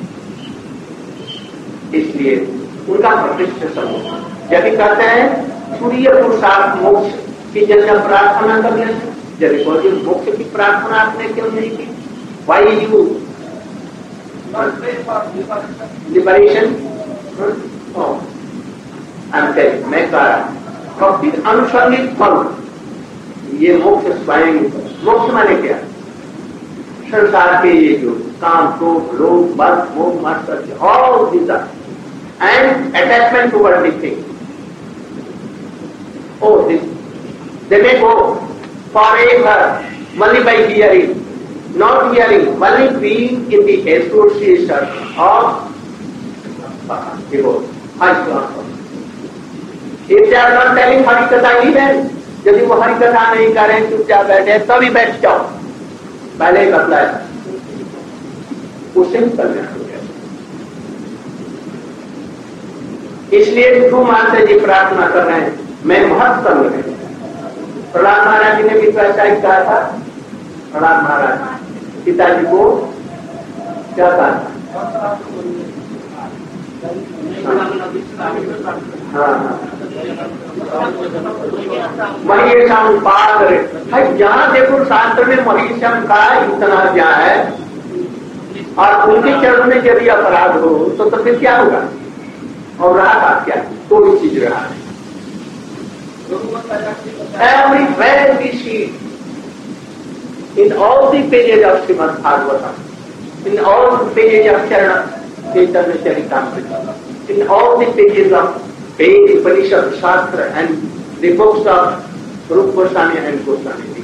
इसलिए उनका प्रतिष्ठ समूह यदि कहते हैं सूर्य पुरुषार्थ मोक्ष की जैसा प्रार्थना करने, यदि बोलिए मोक्ष की प्रार्थना आपने क्यों नहीं की? Why you liberation? मैं कह रहा हूं फिर अनुसंगित फल, ये मोक्ष स्वयं, मोक्ष माने क्या? संसार के ये जो काम, क्रोध, लोभ, बल, मोह, मत्सर्य, all this and attachment toward the thing. Oh, they may go forever only by hearing, not hearing, only being in the association of ego. If they are not telling harikatha even, यदि वो हरिकथा नहीं करें, चुपचाप बैठे तभी बैठ जाओ, पहले ही बतलाया, उसे करना हो गया। इसलिए ध्रुव मानते जी प्रार्थना कर रहे हैं, मैं महत्तम है। प्रहलाद महाराज जी ने भी तो ऐसा ही कहा था। प्रहलाद महाराज पिताजी को क्या कहा था? महेशम पाद, जहां देखो शास्त्र में महेशम का इतना ज्ञान है और उनके चरणों में यदि अपराध हो तो फिर क्या होगा? और रहा था क्या? कोई चीज रहा है। Everywhere we see in all the pages of Srimad Bhagavatam, in all the pages of Chaitanya Charitamrita, in all the pages of Ved, Upanishad, Shastra and the books of Rupa Goswami and Goswami.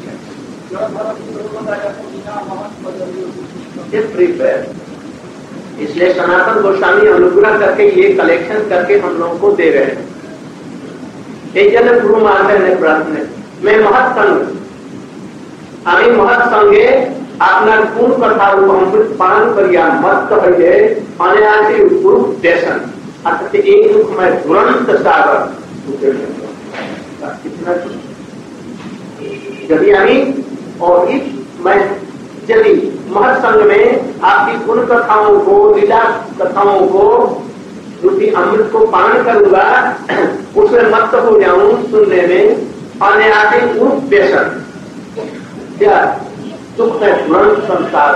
Everywhere. इसलिए सनातन गोस्वामी अनुग्रह करके ये collection करके हम लोगों को दे रहे हैं। एक जन गुरु मार्ग ने प्रार्थना, मैं महत्संग, আমি মহৎ সঙ্গে আপনার কোন কথা অমৃত পান করিয়া মত্ত হইলে অনায়াসে উপরূপ দেশন, অর্থাৎ এই দুঃখময় দুরন্ত সাগর यदि আমি और इस मैं यदि महत संग में आपकी गुण कथाओं को, लीला कथाओं को, रूपी अमृत को पान करूंगा, उसमें मस्त हो जाऊं सुनने में, अनायासे उप व्यसन क्या दुख है तुरंत संसार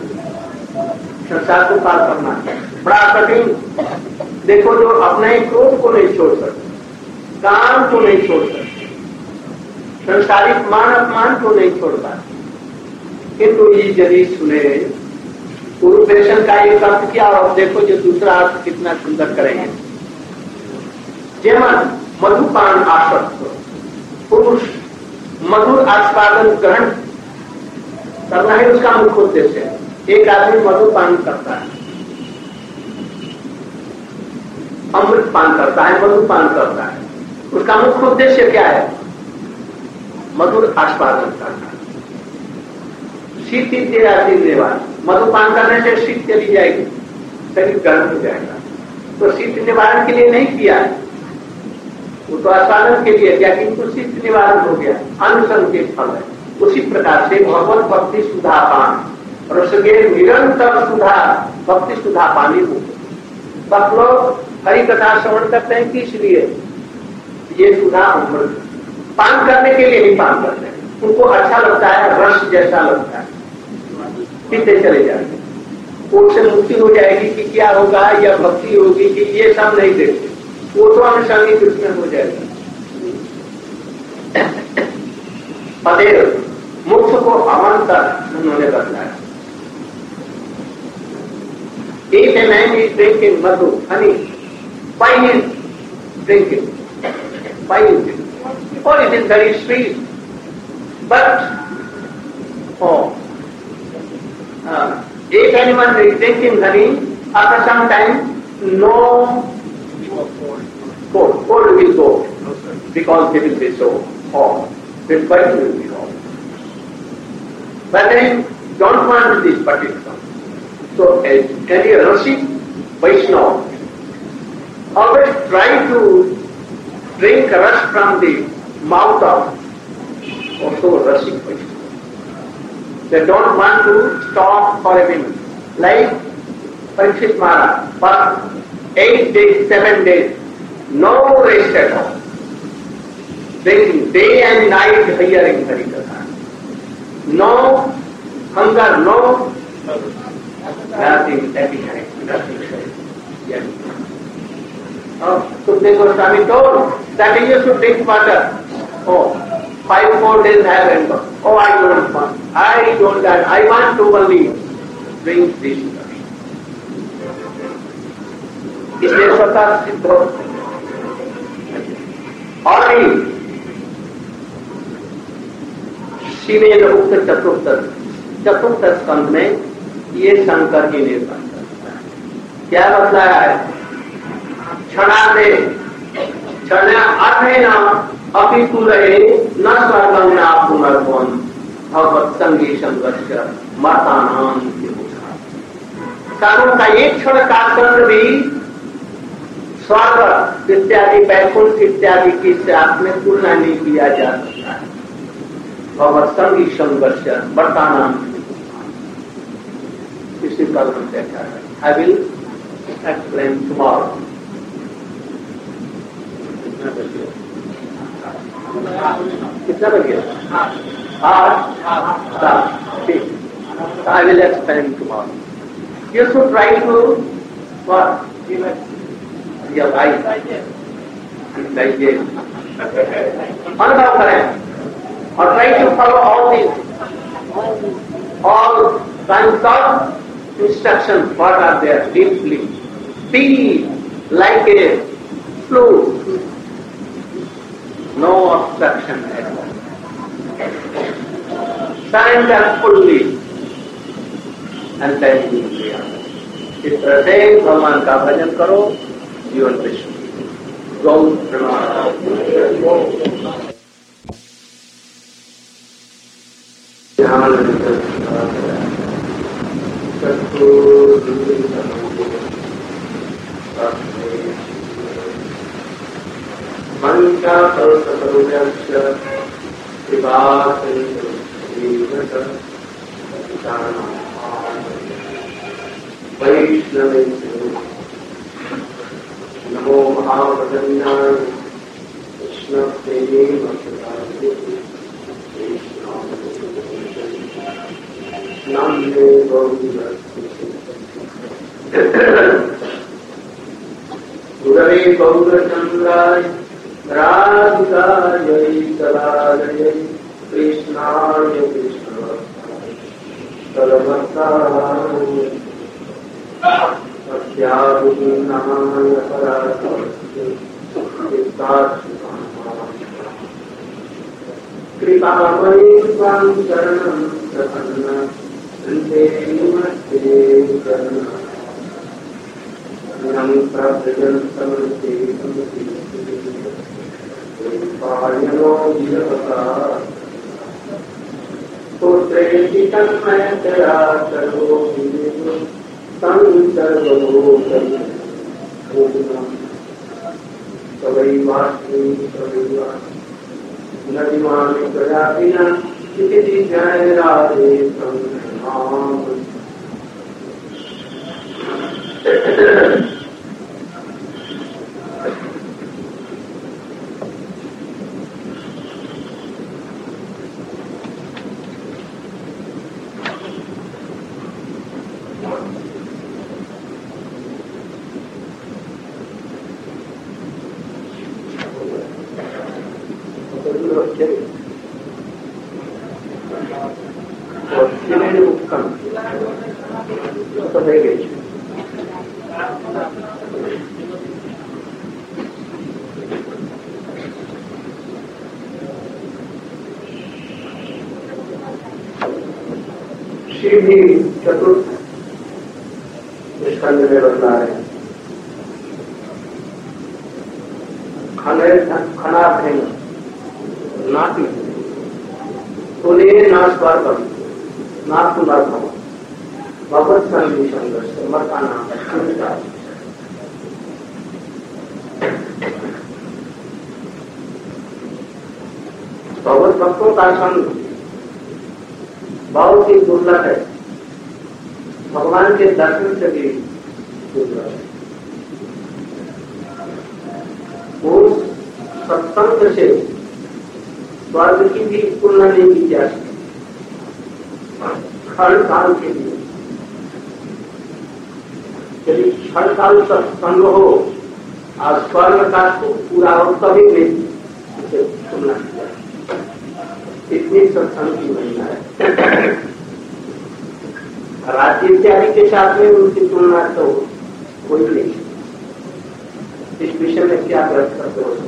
को पार करना बड़ा कठिन। देखो जो अपने क्रोध को नहीं छोड़ सकते, काम को नहीं छोड़ सकते, संसारिक मान अपमान को नहीं छोड़ता, किंतु ये यदि सुने पूर्वेशन का एक अर्थ किया और देखो जो दूसरा अर्थ कितना सुंदर करेंगे। जेमन मधुपान आसक्त पुरुष मधुर आस्वादन ग्रहण करना है उसका मुख्य उद्देश्य है। एक आदमी मधुपान करता है, अमृत पान करता है, मधुपान करता है, उसका मुख्य उद्देश्य क्या है? मधुर आस्वादन करना। शीत देवा, मधुपान करने से शीत चली जाएगी, शरीर गर्म हो जाएगा, तो शीत निवारण के लिए नहीं किया, वो तो आस्वादन के लिए किया, किंतु शीत निवारण हो गया, अनुसंग के फल है। उसी प्रकार से भगवत भक्ति सुधा पान, रसगे निरंतर सुधा भक्ति सुधा पानी हो। सब लोग हरि कथा श्रवण करते हैं किस लिए? ये सुधा अमृत पान करने के लिए नहीं पान करते हैं, उनको अच्छा लगता है, रस जैसा लगता है, पीते चले जाएंगे, उससे मुक्ति हो जाएगी कि क्या होगा, या भक्ति होगी कि ये सब नहीं देखते, वो तो अनुसंगिक उसमें हो जाएगा। पदेव मोक्ष को अवंतर उन्होंने बताया। एक man he is drinking madhu, honey, why he is drinking? Why is it? Oh, it is very sweet. But, if anyone is drinking honey, after some time, no cold will go, because it will be so hot. This body will be hot. But then, don't want this particular. So, any Rashik Vaishnava always try to drink rus from the mouth of also Rashik Vaishnava. They don't want to stop for a minute. Like Parikshit Maharaj, for 8 days, 7 days, no rest at all. Drinking day and night, hearing Harikatha. No hunger, no nothing, appetite, nothing. Yes. Sukadeva Goswami told that you should drink water. 5-4 days have ended. I don't want. I want to only drink this water. इसलिए स्वतः सिद्ध हो और शिवेन उक्त चतुर्थ स्कंध में ये शंकर ही निर्माण करता है। क्या बतलाया है? क्षणार्थे क्षण अर्थेन अपि तुलये न स्वर्गं न पुनर्भवन् भगवत् संगी संघर्ष मर्तानां साधु का एक क्षण का चंद्र भी स्वर्ग इत्यादि वैकुंठ इत्यादि की साथ में तुलना नहीं किया जा सकता है। भगवत संगी संघर्ष वर्तमान इसी पर हम चर्चा करें। I will explain tomorrow. कितना बजे? 8 ठीक। I will explain tomorrow. You should try to what? Your life. अनुभव करें और try to follow all these, all kinds of instructions. What are there deeply? Be like a flute, no obstruction at all. Surrender fully. And then you will be honest. इस तरह से भगवान का भजन करो, जीवन पे गौ प्रणाम। वैष्णवे नमो महावदन्याय कृष्णप्रेमे नाम्ने गुरवे गौरचन्द्राय राधिकायै कलालयै कृष्णाय कृष्णभक्ताय सर्वभक्ताय सत्याभिनाय कृपामयि त्वां शरणं प्रपन्ना वन्दे नमस्ते करुणां प्रभजन्तमस्ते पायनो विरहता पुत्रेति तन्मयतया सर्वोऽपि सर्वभूतं सवैवास्मि नदिमानि प्रजातिना इति जय राधे संनाम। सीधी चतुर्थ स्कंद में बतला रहे खनाभेन नाती तुले नास्वार कर नातु न भव भगवत संधि संघर्ष मरका नाम भगवत भक्तों का संग बहुत ही दुर्लभ है, भगवान के दर्शन से भी दुर्लभ है। उस सत्संग से स्वर्ग की भी तुलना नहीं की जा सकती। हर काल के लिए यदि हर काल सत्संग हो और स्वर्ग का सुख पूरा हो तभी नहीं उसे तुलना की जाए। इतनी सत्संग की महिमा है। राज्य इत्यादि के साथ में उनकी तुलना तो कोई नहीं। इस विषय में क्या व्यक्त करते हो?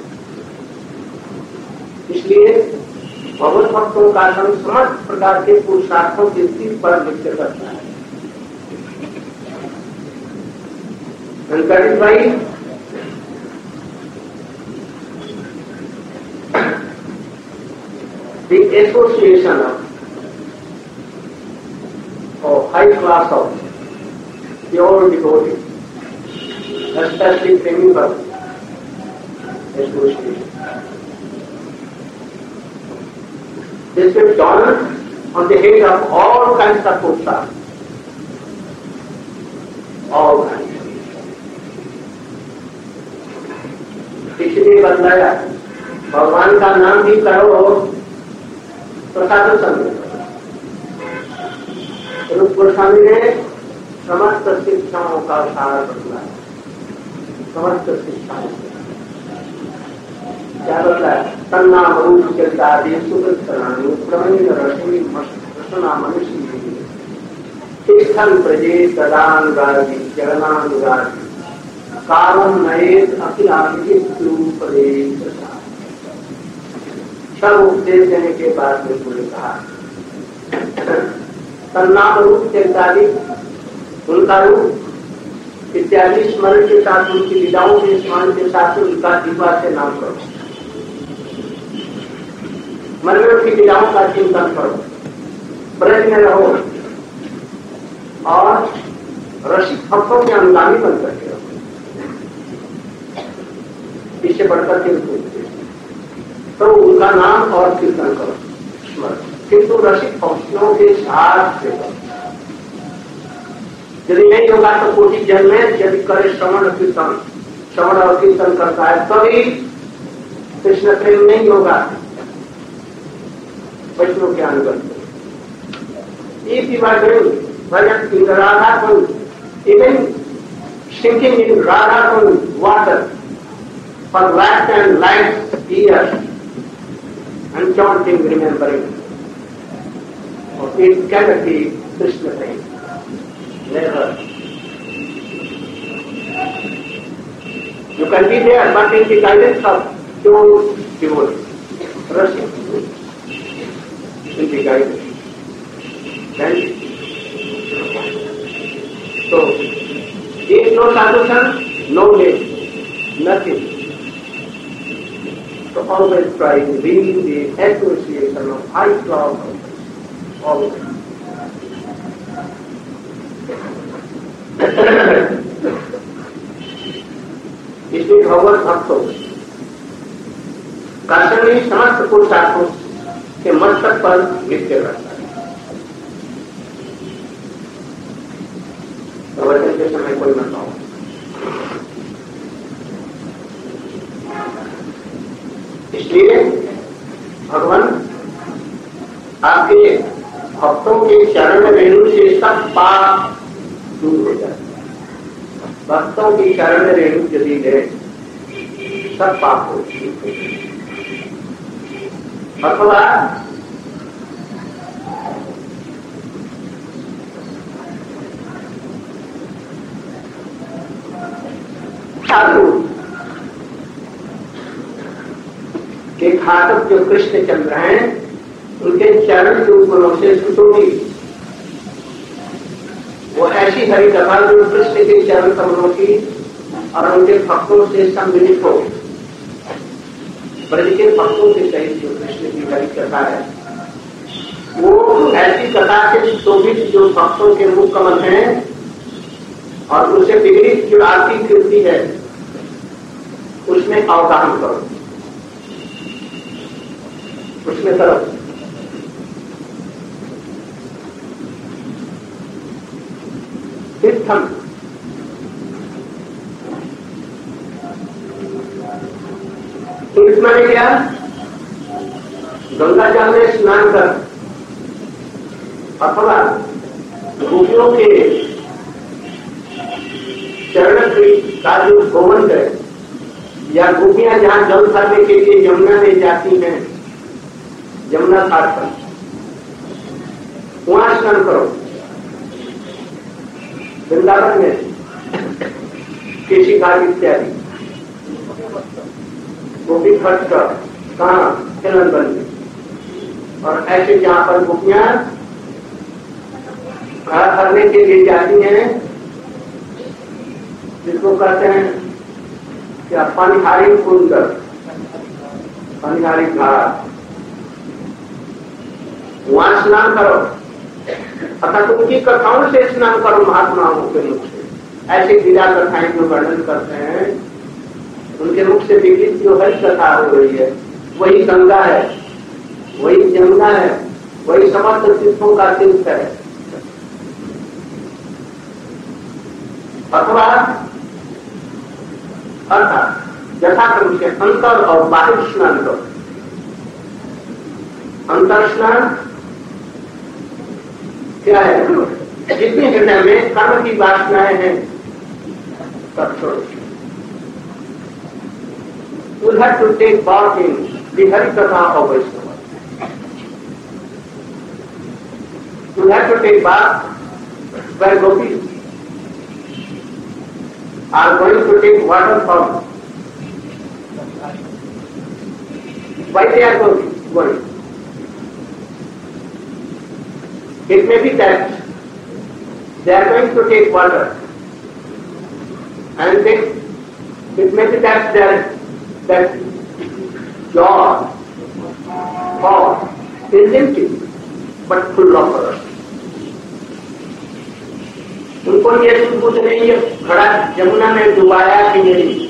इसलिए भगवत भक्तों का संग समस्त प्रकार के पुरुषार्थों की स्थिति पर नित्य करता है। वेंकटेश भाई the association of high class of pure devotees, especially Premipal association. This will dawn on the head of all kinds of purushas, all kinds. इसलिए बतलाया भगवान का नाम भी करो प्रसाद संग। रूप गोस्वामी ने समस्त शिक्षाओं का सार बतलाया। समस्त शिक्षाओं क्या बतलाया? तन्नाम रूप चरितादि सुकृतनानि प्रमेय रश्मि मशना मनुष्य तीर्थं प्रजे तदानुगादि चरणानुगादि कालम नयेत अखिलापदेश। सब उपदेश देने के बाद में उन्होंने कहा तन्नाम रूप इत्यादि उनका रूप इत्यादि स्मरण के साथ उनकी लीलाओं के स्मरण के साथ उनका दिवा से नाम करो। मन में उनकी लीलाओं का चिंतन करो, ब्रज में रहो और रसिक भक्तों के अनुगामी बन करके रहो। इससे बढ़कर के तो उनका नाम और कीर्तन करो स्मरण, किंतु रसिक भक्तों के साथ से करो। यदि नहीं होगा तो कोटि जन्म में यदि करे श्रवण कीर्तन, श्रवण और कीर्तन करता है तभी कृष्ण प्रेम नहीं होगा। वैष्णव के अनुगत if you are doing bhajan in the Radha Kund, even sinking in Radha Kund water for lakhs and lakhs years and chanting, remembering, it cannot be Krishna prema. Never. You can be there, but in the guidance of pure devotees, Rasic, in the guidance. Then, so, if no sadhu, no name, nothing. So always try to be the association of high class, always. इसलिए भगवत भक्तों काशनी समस्त पुरुषार्थों के मस्तक पर नित्य रहता है। प्रवचन के समय कोई मत आओ। इसलिए भगवान आपके भक्तों के चरण रेणु से सब पाप दूर हो जाता है। भक्तों की चरण रेणु यदि है सब पाप हो। अथवा ठाकुर के घातक जो कृष्णचंद्र हैं उनके चरण के उपमनों से सुशोभित वो ऐसी हरि कथा जो कृष्ण के चरण कमलों की और उनके भक्तों से सम्मिलित हो, ब्रज के भक्तों के सहित जो कृष्ण की हरि कथा है, वो ऐसी कथा से शोभित जो भक्तों के मुख कमल हैं और उसे विपरीत जो आरती कीर्ति है उसमें अवगाहन करो, उसमें करो। तीर्थम, तीर्थ माने क्या? गंगा जल में स्नान कर अथवा गोपियों के चरण का जो गोवंश है, या गोपियां जहां जल भरने के लिए यमुना में जाती हैं, यमुना घाट पर, वहां स्नान करो। वृंदावन में केशी घाट इत्यादि गोपी खर्च कर कहाँ हिलनबन में, और ऐसे जहां पर गोपियां घाट भरने के लिए जाती हैं, जिसको कहते हैं क्या, पनिहारी कुंड, पनिहारी घाट, वहां स्नान करो। अर्थात उनकी कथाओं से स्नान करो, महात्माओं के मुख से। ऐसे लीला कथाएं जो वर्णन करते हैं, उनके मुख से विकसित जो हरि कथा हो रही है, वही गंगा है, वही यमुना है, वही समस्त तीर्थों का तीर्थ है। अथवा अर्थात यथाक्रम से अंतर और बाहर स्नान करो। अंतर स्नान क्या है? जितने हृदय में कर्म की वासनाएं हैं तब छोड़ो। You have to take part in the Hari Katha of Vaishnava. You have to take part where gopis are going to take water from. Why they are going? It may be that they are going to take water, and it may be that that jar pot is empty but full of water. उनको ये कुछ नहीं है, खड़ा यमुना में डुबाया कि नहीं,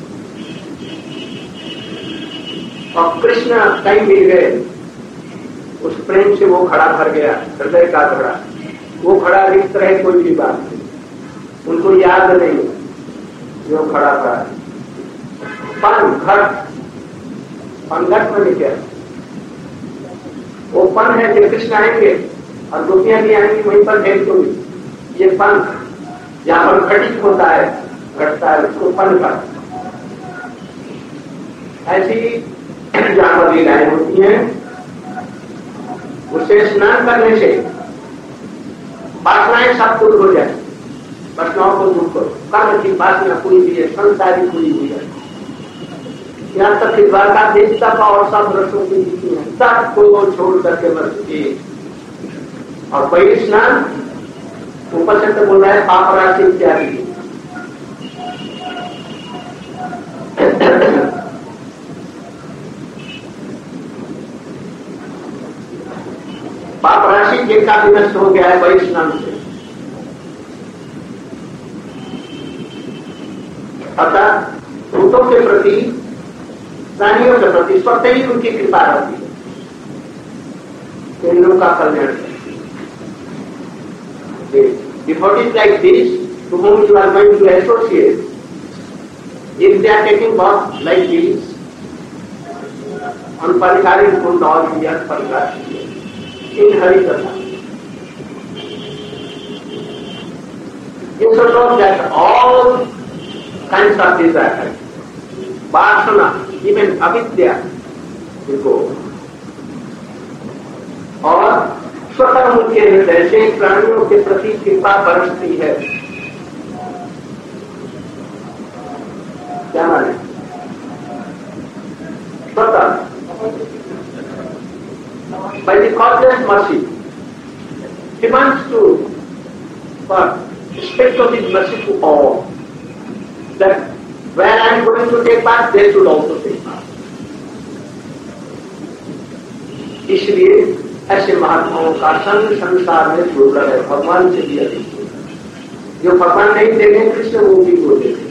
और कृष्ण कहीं मिल गए, उस प्रेम से वो खड़ा भर गया, हृदय का घड़ा, वो खड़ा रिक्त रहे, कोई भी बात नहीं, उनको याद नहीं जो खड़ा था। पन घट, पनघट में क्या, वो पन है जो कृष्ण आएंगे और गोपियां भी आएंगी, वहीं पर भेज होगी। ये पन जहां पर घटित होता है, घटता है, उसको पन का। ऐसी जहां पर लीलाएं होती हैं, उससे स्नान करने से वासनाएं सब दूर हो जाए। वासनाओं को दूर करो, कर्म की वासना कोई भी है, संसारी कोई भी है, यहाँ तक कि द्वारकाधीश तक और सब रसों की नीति है, सबको छोड़ करके बस। और पहले स्नान ऊपर से तो बोल रहा है पाप राशि इत्यादि। पाप राशि जिनका भी नष्ट हो गया है वही स्नान से। अतः भूतों के प्रति, प्राणियों के प्रति स्वतः ही उनकी कृपा रहती है, इन लोगों का कल्याण। Devotees like this, to whom you are going to associate, if they are taking bath like this, on Parikari Kund or Indian Parikari, in Hari Katha, you should know that all kinds of desire, Vasana, even Avidya, will go. और स्वतः उनके हृदय से प्राणियों के प्रति कृपा बरसती है। क्या माने? स्वतः by the causeless mercy, he wants to but respect of His mercy to all. That where I am going to take part, they should also take part. इसलिए ऐसे महात्माओं का संग संसार में दुर्लभ है, भगवान से भी अधिक दुर्लभ। जो भगवान नहीं देंगे कृष्ण वो भी को देंगे।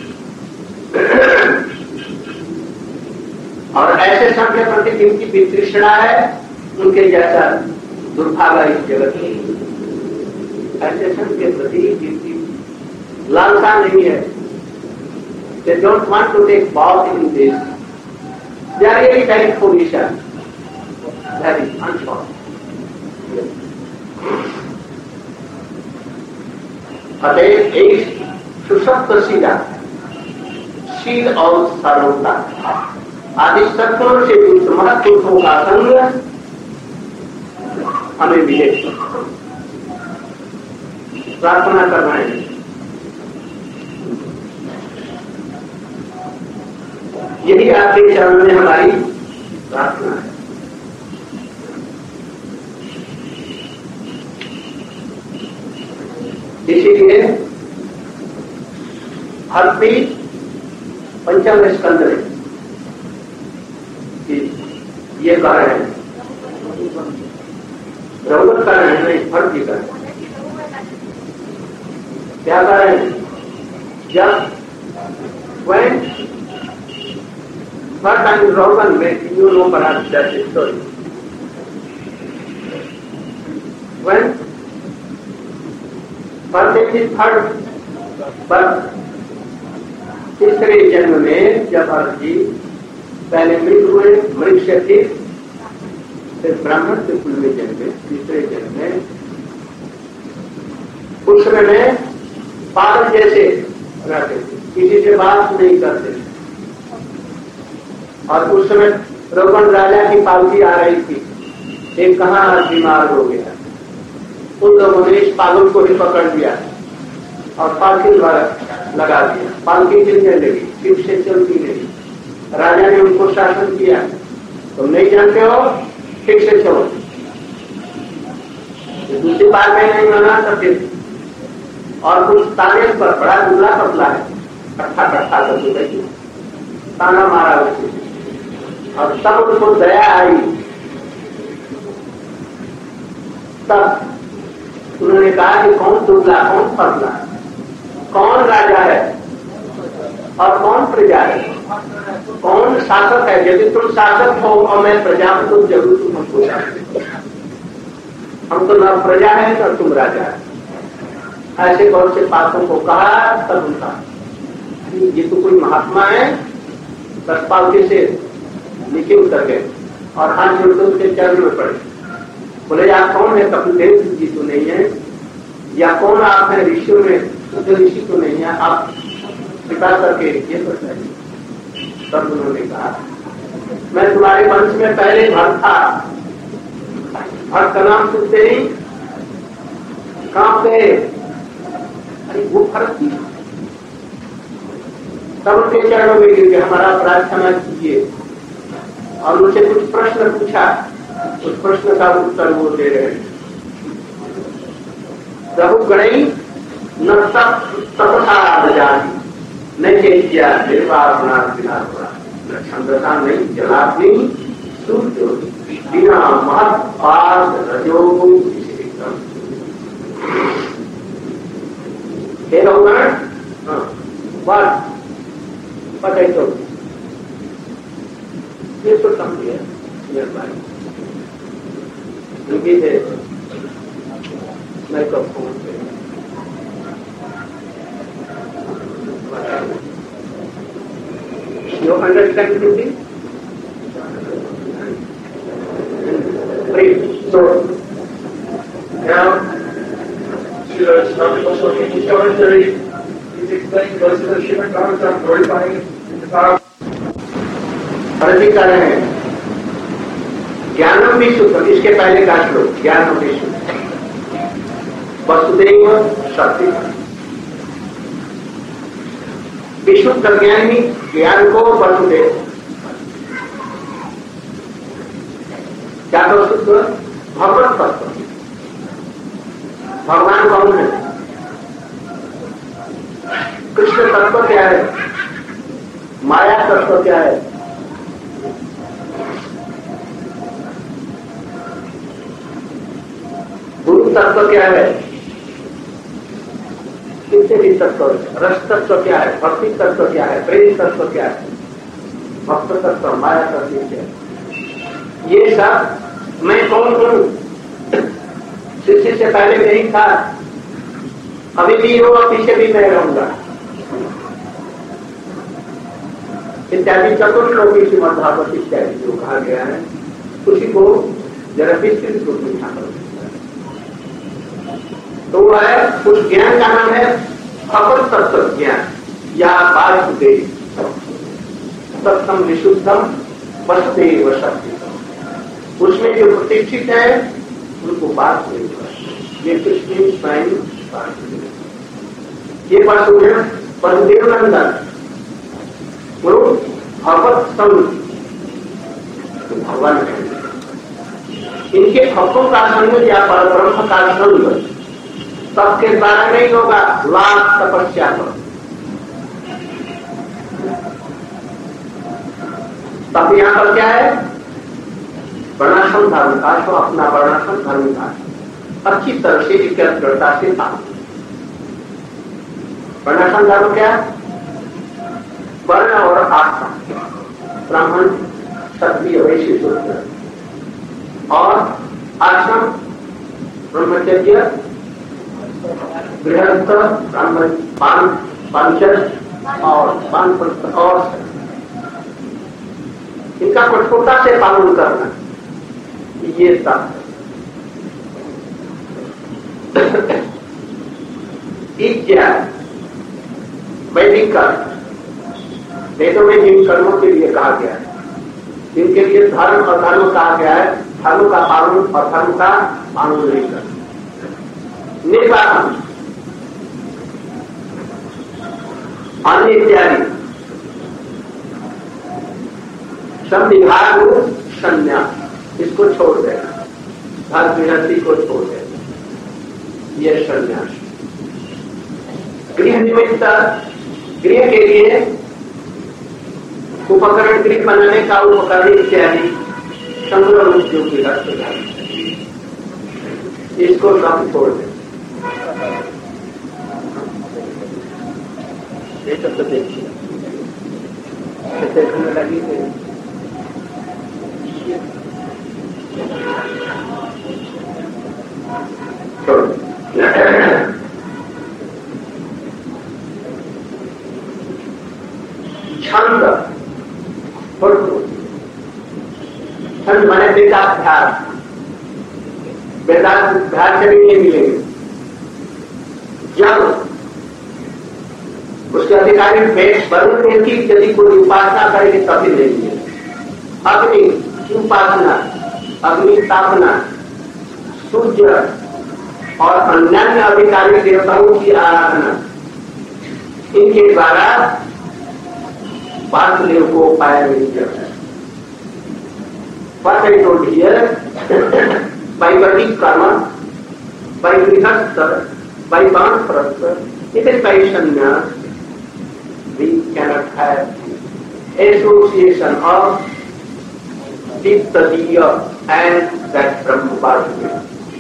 और ऐसे संत के प्रति जिनकी वितृष्णा है उनके जैसा दुर्भागा इस जगत में। ऐसे संत के प्रति जिनकी लालसा नहीं है, they don't want to take part in this, they are really very foolish, very unfortunate. अतएव एक सुसप्त शील और सरलता आदि सत्वों से युक्त महत्पुरुषों का संग हमें मिले। प्रार्थना करना है। यही आपके चरण में हमारी प्रार्थना है। इसीलिए भक्ति पंचम स्कंद में ये कह रहे हैं, रघुवत कर रहे हैं, नहीं भक्ति कर रहे हैं। क्या कह रहे हैं? जब when first time Rogan met, you know perhaps that story. When first is third, but तीसरे जन्म में जब अर्थ जी पहले मृग हुए, मृग से फिर ब्राह्मण के कुल में जन्मे, तीसरे जन्म में उस समय में पागल जैसे रहते थे, किसी से बात नहीं करते। और उस समय रोगन राजा की पालकी आ रही थी, एक कहाँ बीमार हो गया, उन लोगों ने इस पागल को ही पकड़ लिया और पालकी लगा दिया। पालकी चलने लगी, ठीक से चलती नहीं। राजा ने उनको शासन किया, तुम नहीं जानते हो, ठीक से चलो। दूसरी बार में नहीं माना तो फिर और कुछ ताने पर, बड़ा दुबला पतला है, कट्ठा कट्ठा करके ताना मारा उसको, और तब उनको दया आई। तब उन्होंने कहा कि कौन दुबला कौन पतला, कौन राजा है और कौन प्रजा है, कौन शासक है। यदि तुम शासक हो और मैं प्रजा हूं तो जरूर तुम हमको जानते। हम तो न प्रजा है न तुम राजा है। ऐसे बहुत से पात्रों को कहा, तब उनका ये तो कोई महात्मा है, बस पालकी से नीचे उतर गए और हाथ जोड़कर उसके चरण में पड़े। बोले आप कौन है? कपिलदेव जी तो नहीं है, या कौन आप है? ऋषियों में जो ऋषि तो नहीं है, आप कृपा करके ये बताइए। तब उन्होंने कहा मैं तुम्हारे वंश में पहले भक्त था, भक्त का नाम सुनते ही कांपते, अरे वो फर्क थी। तब उनके चरणों में गिर गए, हमारा अपराध क्षमा कीजिए। और उनसे कुछ प्रश्न पूछा, उस प्रश्न का उत्तर वो दे रहे हैं। प्रभु गणई न तपसा जाती नहीं किया निर्वापना छंदसा नहीं जलाग्नि सूर्य बिना महत्पाद रजो हे भगवान। What I told you. You should come here nearby. You give a microphone. You understand this? Please. So now, Srila Swami Goswami commentary is explaining verses of Srimad Bhagavatam glorifying the power. कर रहे हैं ज्ञानम भी शुद्ध, इसके पहले का श्लोक ज्ञानम भी शुद्ध, वसुदेव शक्ति विशुद्ध ज्ञान ही ज्ञान को वसुदेव क्या तो शुद्ध भगवत तत्व। भगवान कौन है? अदृश्य तत्व क्या है, माया तत्व क्या है, गुरु तत्व क्या है, कितने भी तत्व, रस तत्व क्या है, भक्ति तत्व क्या है, प्रेम तत्व क्या है, भक्त तत्व, माया तत्व क्या है, ये सब मैं कौन हूं, शिष्य से पहले नहीं था, अभी भी हो और पीछे भी मैं रहूंगा, इत्यादि चतुर्श्लोकी श्रीमद्भागवत इत्यादि जो कहा गया है, उसी को जरा विस्तृत रूप में ध्यान रखें। तो वो है, उस ज्ञान का नाम है अपर तत्व ज्ञान या वासुदेव, सत्सम विशुद्धम वसुदेव शक्ति। उसमें जो प्रतिष्ठित है उनको वासुदेव, ये कृष्ण स्वयं वासुदेव, ये वसुदेव नंदन भगवत संग भगवान है। इनके भक्तों का संग या परब्रह्म का संग सबके द्वारा नहीं होगा, लाख तपस्या पर, तब यहां पर क्या है, वर्णाश्रम धर्म का, तो अपना वर्णाश्रम धर्म का अच्छी तरह से एकाग्रता से पालन। वर्णाश्रम धर्म क्या, वर्ण और आश्रम, ब्राह्मण क्षत्रिय वैश्य शूद्र, और आश्रम ब्रह्मचर्य गृहस्थ ब्राह्मण पांचन और वानप्रस्थ, और इनका कठोरता से पालन करना, ये सब ज्ञान वैदिक कर्म, वेदों में जिन कर्मों के लिए कहा गया है, जिनके लिए धर्म और धर्म कहा गया है, धर्म का पालन और धर्म का पालन नहीं करना, निर्वाहन अन्य इत्यादि संविभाग संन्यास, इसको छोड़ देना, धर्म गृहस्थी को छोड़ देना, यह संन्यास। गृह निमित्त, गृह के लिए उपकरण, गृह बनाने का उपकरण इत्यादि संग्रह उद्योग की रखते, इसको सब छोड़ देना। ये सब तो देखिए देखने लगी थे, छंद, छंद माने वेदाभ्यास, वेदाभ्यास से भी नहीं मिलेंगे। जब उसके अधिकारी वरुण की यदि कोई उपासना करेंगे तभी नहीं मिलेंगे। अग्नि की उपासना, अग्नि स्थापना, सूर्य और अन्य अधिकारी देवताओं की आराधना, इनके द्वारा वासुदेव को पाया नहीं जाता है। What I told here, by Vedic karma, by grihastha, by banprastha, even by sannyas, we cannot have association of this Tadiya and that Brahma Vasudeva.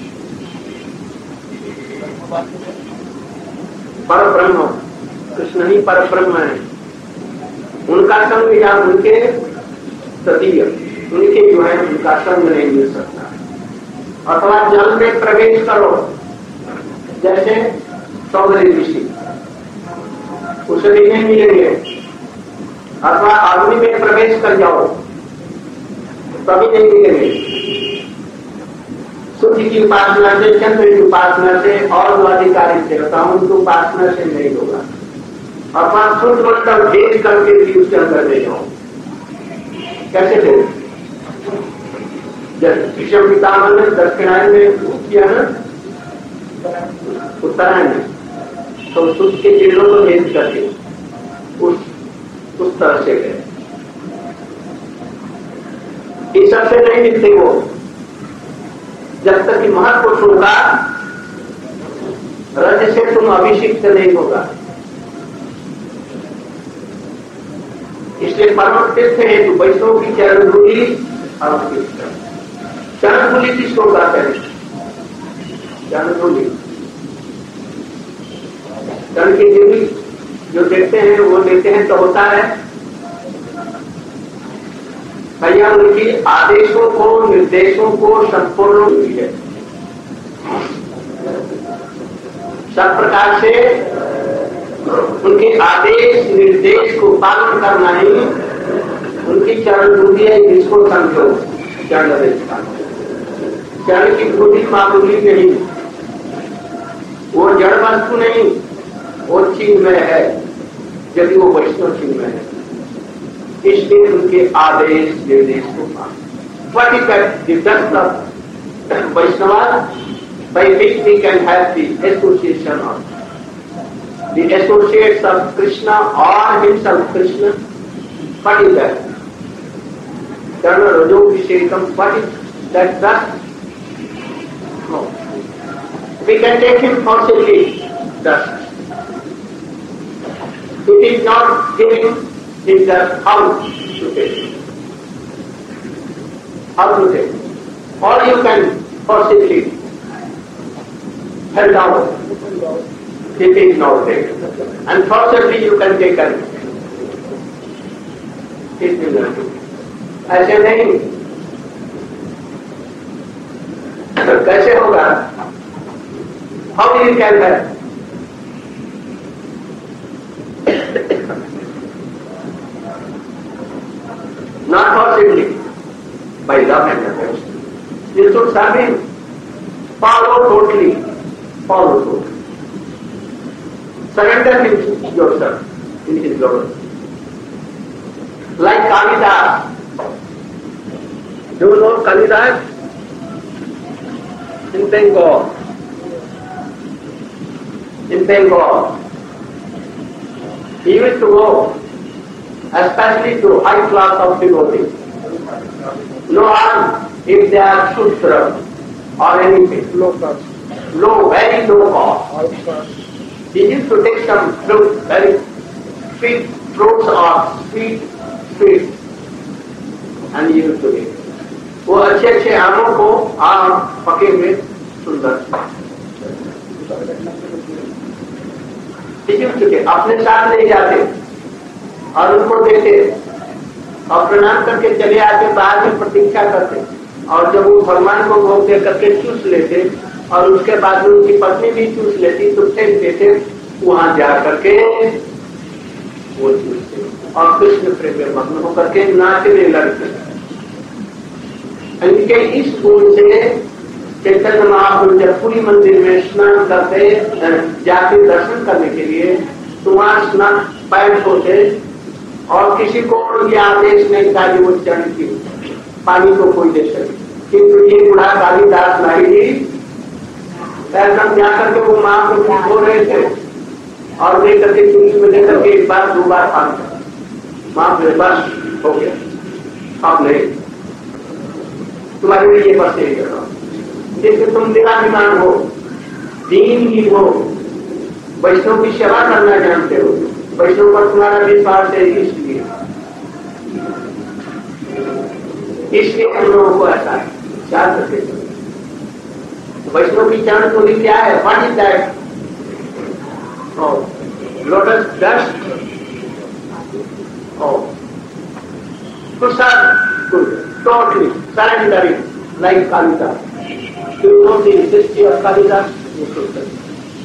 पर ब्रह्म कृष्ण ही पर ब्रह्म है, उनका संग या उनके तदीय, उनके जो है उनका संग नहीं मिल सकता। अथवा जल में प्रवेश करो, जैसे सौगरी ऋषि, उसे भी नहीं मिलेंगे। अथवा अग्नि में प्रवेश कर जाओ, तभी नहीं मिलेंगे। सूर्य की उपासना से, चंद्र की उपासना से और जो अधिकारी देवताओं की उपासना से नहीं होगा। अथवा सूर्य मतलब भेद करके भी उसके अंदर नहीं हो, कैसे थे? जब विषम पितामह ने दक्षिणायन में किया ना, उत्तरायण में, तो सूर्य के किरणों को भेद करके उस तरह से गए। इस सबसे नहीं मिलते वो, जब तक कि महापुरुषों का रज से तुम अभिषिक्त नहीं होगा, इसलिए परम तीर्थ हेतु वैष्णव की चरण धूलि परम तीर्थ। चरण धूलि किसको कहते हैं? चरण धूलि, चरण की धूलि जो देखते हैं वो लेते हैं तो होता है भैया उनकी आदेशों को निर्देशों को संपूर्ण हुई है। सब प्रकार से उनके आदेश निर्देश को पालन करना ही उनकी चरण धूलि है। जिसको समझो चरण की धूलि मामूली नहीं, वो जड़ वस्तु नहीं, वो चिन्मय है, यदि वो वैष्णव चिन्मय है। इसलिए उनके आदेश निर्देश को पालन। What is the best of Vaishnava? By which we can have the association of the associates of Krishna or himself Krishna. What is that? Dharma Rajo Vishekam. What is that dust? No. We can take him forcibly dust. It is not giving him dust. How to take it? How to take it? Or you can forcibly held out. It is not taken. And forcibly you can take it. It will not do. ऐसे नहीं। तो कैसे होगा? How you can have? Not possibly by love and affection. You should serve him. Follow totally. Follow totally. Surrender him yourself in his government. Like Kalidas. Do you know Kalidas? In Bengal. In Bengal. He used to go especially to high class of devotees. No harm if they are sutra or anything. Low class. Low, very low cost. He used to take some fruit, very sweet fruits or sweet sweets, and he used to eat. वो अच्छे अच्छे आमों को आम पके हुए सुंदर अपने साथ ले जाते और उनको देते और प्रणाम करके चले आते, बाद में प्रतीक्षा करते और जब वो भगवान को भोग दे करके चूस लेते और उसके बाद में उनकी पत्नी भी चूस लेती तो फेंक देते, वहां जा करके वो चूसते और कृष्ण प्रेम में मग्न होकर के नाचने लगते। इनके इस गुण से चैतन्य महाप्रभु जब पूरी मंदिर में स्नान करते जाके दर्शन करने के लिए तो वहां स्नान पैंट होते और किसी को ये आदेश नहीं था कि वो चढ़ की पानी को कोई दे सके, किंतु ये बूढ़ा कालिदास नारी जी एकदम जाकर के वो महाप्रभु धो रहे थे और लेकर के चूल्हे में लेकर के एक बार दो बार पानी महाप्रभु बस हो गया, अब नहीं तुम्हारे लिए ये बस यही कर रहा हूं। जैसे तुम निराभिमान हो, दीनहीन हो, वैष्णव की सेवा करना जानते हो, वैष्णव पर तुम्हारा विश्वास है, इसलिए हम लोगों को ऐसा चार करके वैष्णव की चरण धूलि क्या है? What is that? Lotus dust totally surrendering like Kalidas. Do you know the history of Kalidas? You should study.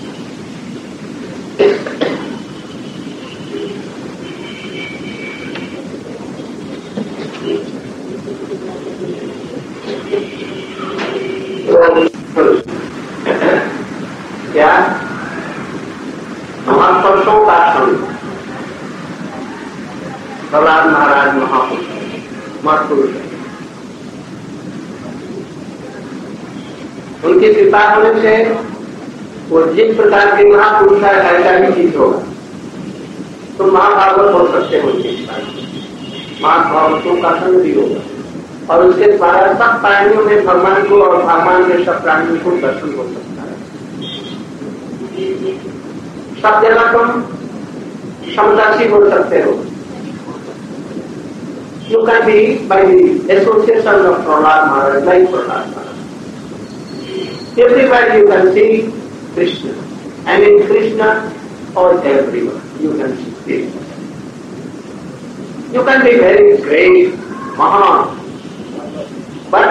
क्या महापुरुषों का संग, प्रहलाद महाराज महापुरुष महापुरुष है। उनकी कृपा होने से वो जिस प्रकार के महापुरुष है ऐसा ही चीज होगा। तो महाभागवत हो सकते हैं उनके महाभागवतों का संग भी होगा और उसके द्वारा सब प्राणियों में भगवान को और भगवान में सब प्राणियों को दर्शन हो सकता है। सब जगह तुम समदर्शी हो सकते हो, You can be by the association of Prahlad Maharaj, like Prahlad Maharaj. Everywhere you can see Krishna, and in Krishna, all everyone you can see. You can be very great, Mahan, but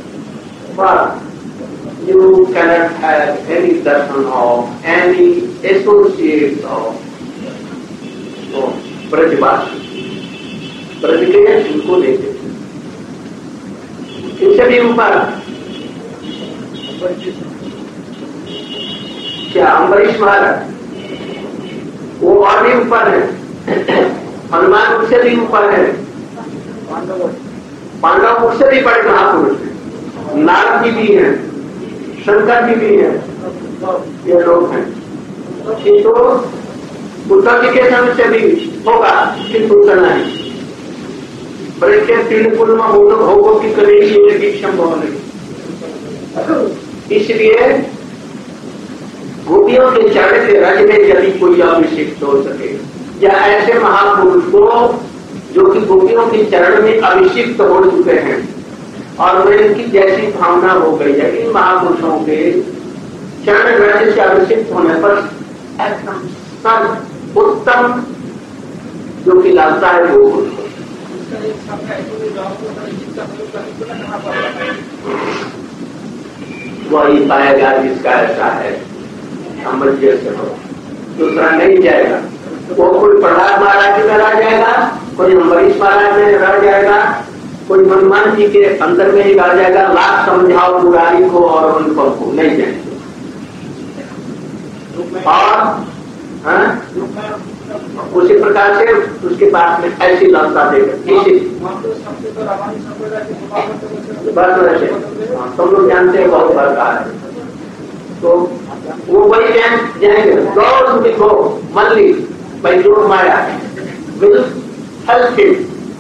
you cannot have any darshan of any associates of Brajvasi. Braj के इनको लेते इनसे भी ऊपर क्या अम्बरीश महाराज, वो और भी ऊपर है। हनुमान उससे भी ऊपर है। पांडव उससे भी बड़े महापुरुष हैं। नारद जी भी हैं, शंकर जी भी हैं, ये लोग हैं। किंतु उद्धव जी के समय से भी होगा, किंतु उतना नहीं। ब्रज के तीन कुल में भोगों की करेगी ये संभव नहीं। इसलिए गोपियों के चरण से रज में यदि कोई अभिषिक्त हो सके, या ऐसे महापुरुष को जो कि गोपियों के चरण में अभिषिक्त हो चुके हैं और उनकी जैसी भावना हो गई है, इन महापुरुषों के चरण रज से अभिषिक्त होने पर एकदम सब उत्तम जो कि लगता है वो वही पाएगा जिसका ऐसा है सामंजस्य हो, दूसरा नहीं जाएगा। वो कोई प्रहलाद महाराज में रह जाएगा, कोई अम्बरीश महाराज में रह जाएगा, कोई हनुमान जी के अंदर में ही रह जाएगा। लाख समझाओ पुरारी को और उनको नहीं जाएंगे। और उसी प्रकार से उसके पास में ऐसी ललता देगा। बस वैसे तुम लोग जानते हैं बहुत बड़का है, तो वो वही जाएंगे। गो मनली by your Maya will help him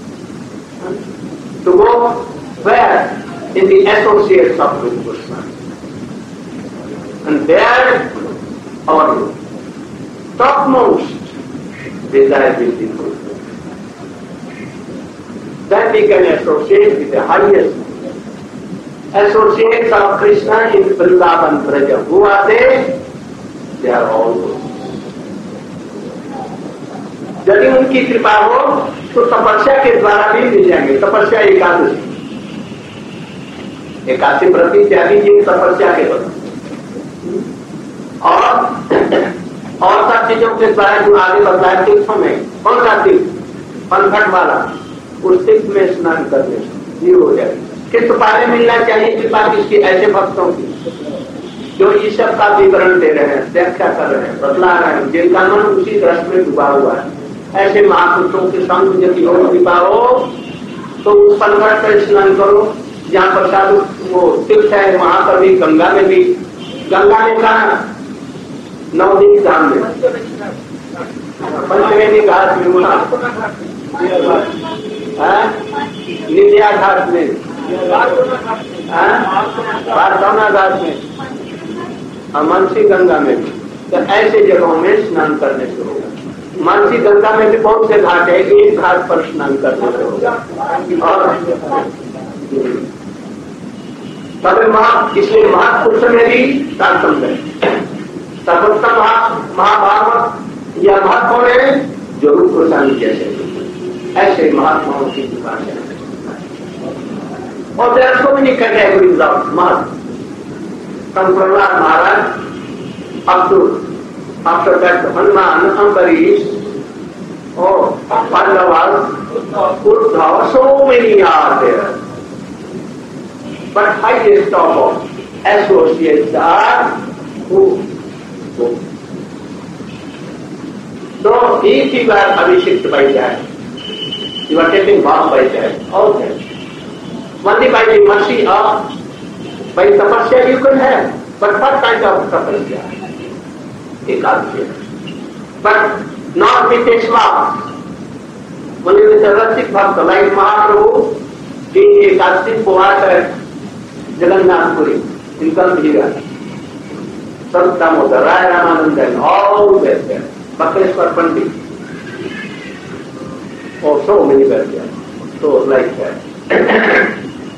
to go where? In the associates of Guru Krishna. And there our topmost desire will be fulfilled. Then we can associate with the highest associates of Krishna in Vrindavan Braja. Who are they? They are all good. यदि उनकी कृपा हो तो तपस्या के द्वारा भी मिल जाएंगे। तपस्या एकादशी, एकादशी व्रत इत्यादि जी तपस्या के द्वारा और सब चीजों के द्वारा जो आगे बताया तीर्थों में, कौन सा तीर्थ? पनघट वाला, उस तीर्थ में स्नान करने से ये हो जाएगी। किंतु पहले मिलना चाहिए कृपा किसकी? ऐसे भक्तों की जो ईश्वर का विवरण दे रहे हैं, व्याख्या कर रहे हैं, बतला रहे हैं, जिनका मन उसी रस में डूबा हुआ है। ऐसे महापुरुषों के संग यदि हो कृपा हो तो उस पनघट पर स्नान करो, जहाँ पर साधु वो तीर्थ है, वहां पर भी, गंगा में भी। गंगा में कहा? नवदीप धाम में, पंचवेदी घाट में, नित्या घाट में, बारसौना घाट में और मानसी गंगा में भी। तो ऐसे जगहों में स्नान करने से होगा। मानसी गंगा में भी बहुत से घाट है, एक घाट पर स्नान करने से होगा। और तभी इसलिए महापुरुष में भी तारतम्य है। सर्वोत्तम महाभारत या महात्मा ने जरूर गोस्वामी जैसे ऐसे महात्माओं की कृपा है। और there are so many categories of Mahatma. From Prahlad Maharaj up to after that Hanuman, Ambarish, Pandavas, Uddhava, so many are there. But highest of all associates are who? So if you are abhishekta by that, you are getting bound by that, all that. Only by the mercy of, by tapasya you can have, but what kind of tapasya? Ekadasya. But not with a sloth, only with a rustic bhakta, like Mahaprabhu, the Ekadasi Puvas at Jagannath Puri, in Kalbhira, Sant Damodar, Raya Ramananda, and all were there. Bhakteshwar Pandit, or so many were there. तो like that.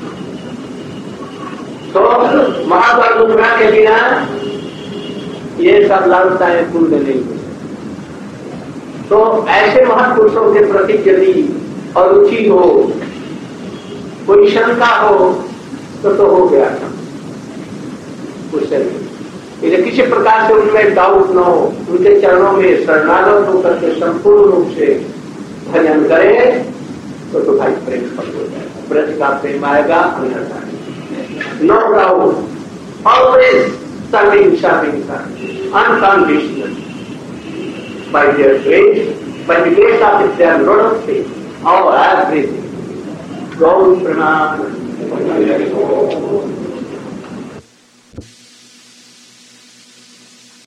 तो महापरिनिर्वाण के बिना ये सब लालसाएं पूर्ण नहीं हो सकती। तो ऐसे महापुरुषों के प्रति यदि अरुचि हो, कोई शंका हो तो हो गया था उससे। यदि किसी प्रकार से उनमें डाउट न हो, उनके चरणों में शरणागत होकर के संपूर्ण रूप से भजन करे तो भाई प्रेम फल हो जाएगा, ब्रज का प्रेम आएगा, अन्यथा no doubt, always serving, unconditional. By their grace, by the grace of their Lord of faith, our everything. Gaur Pranam.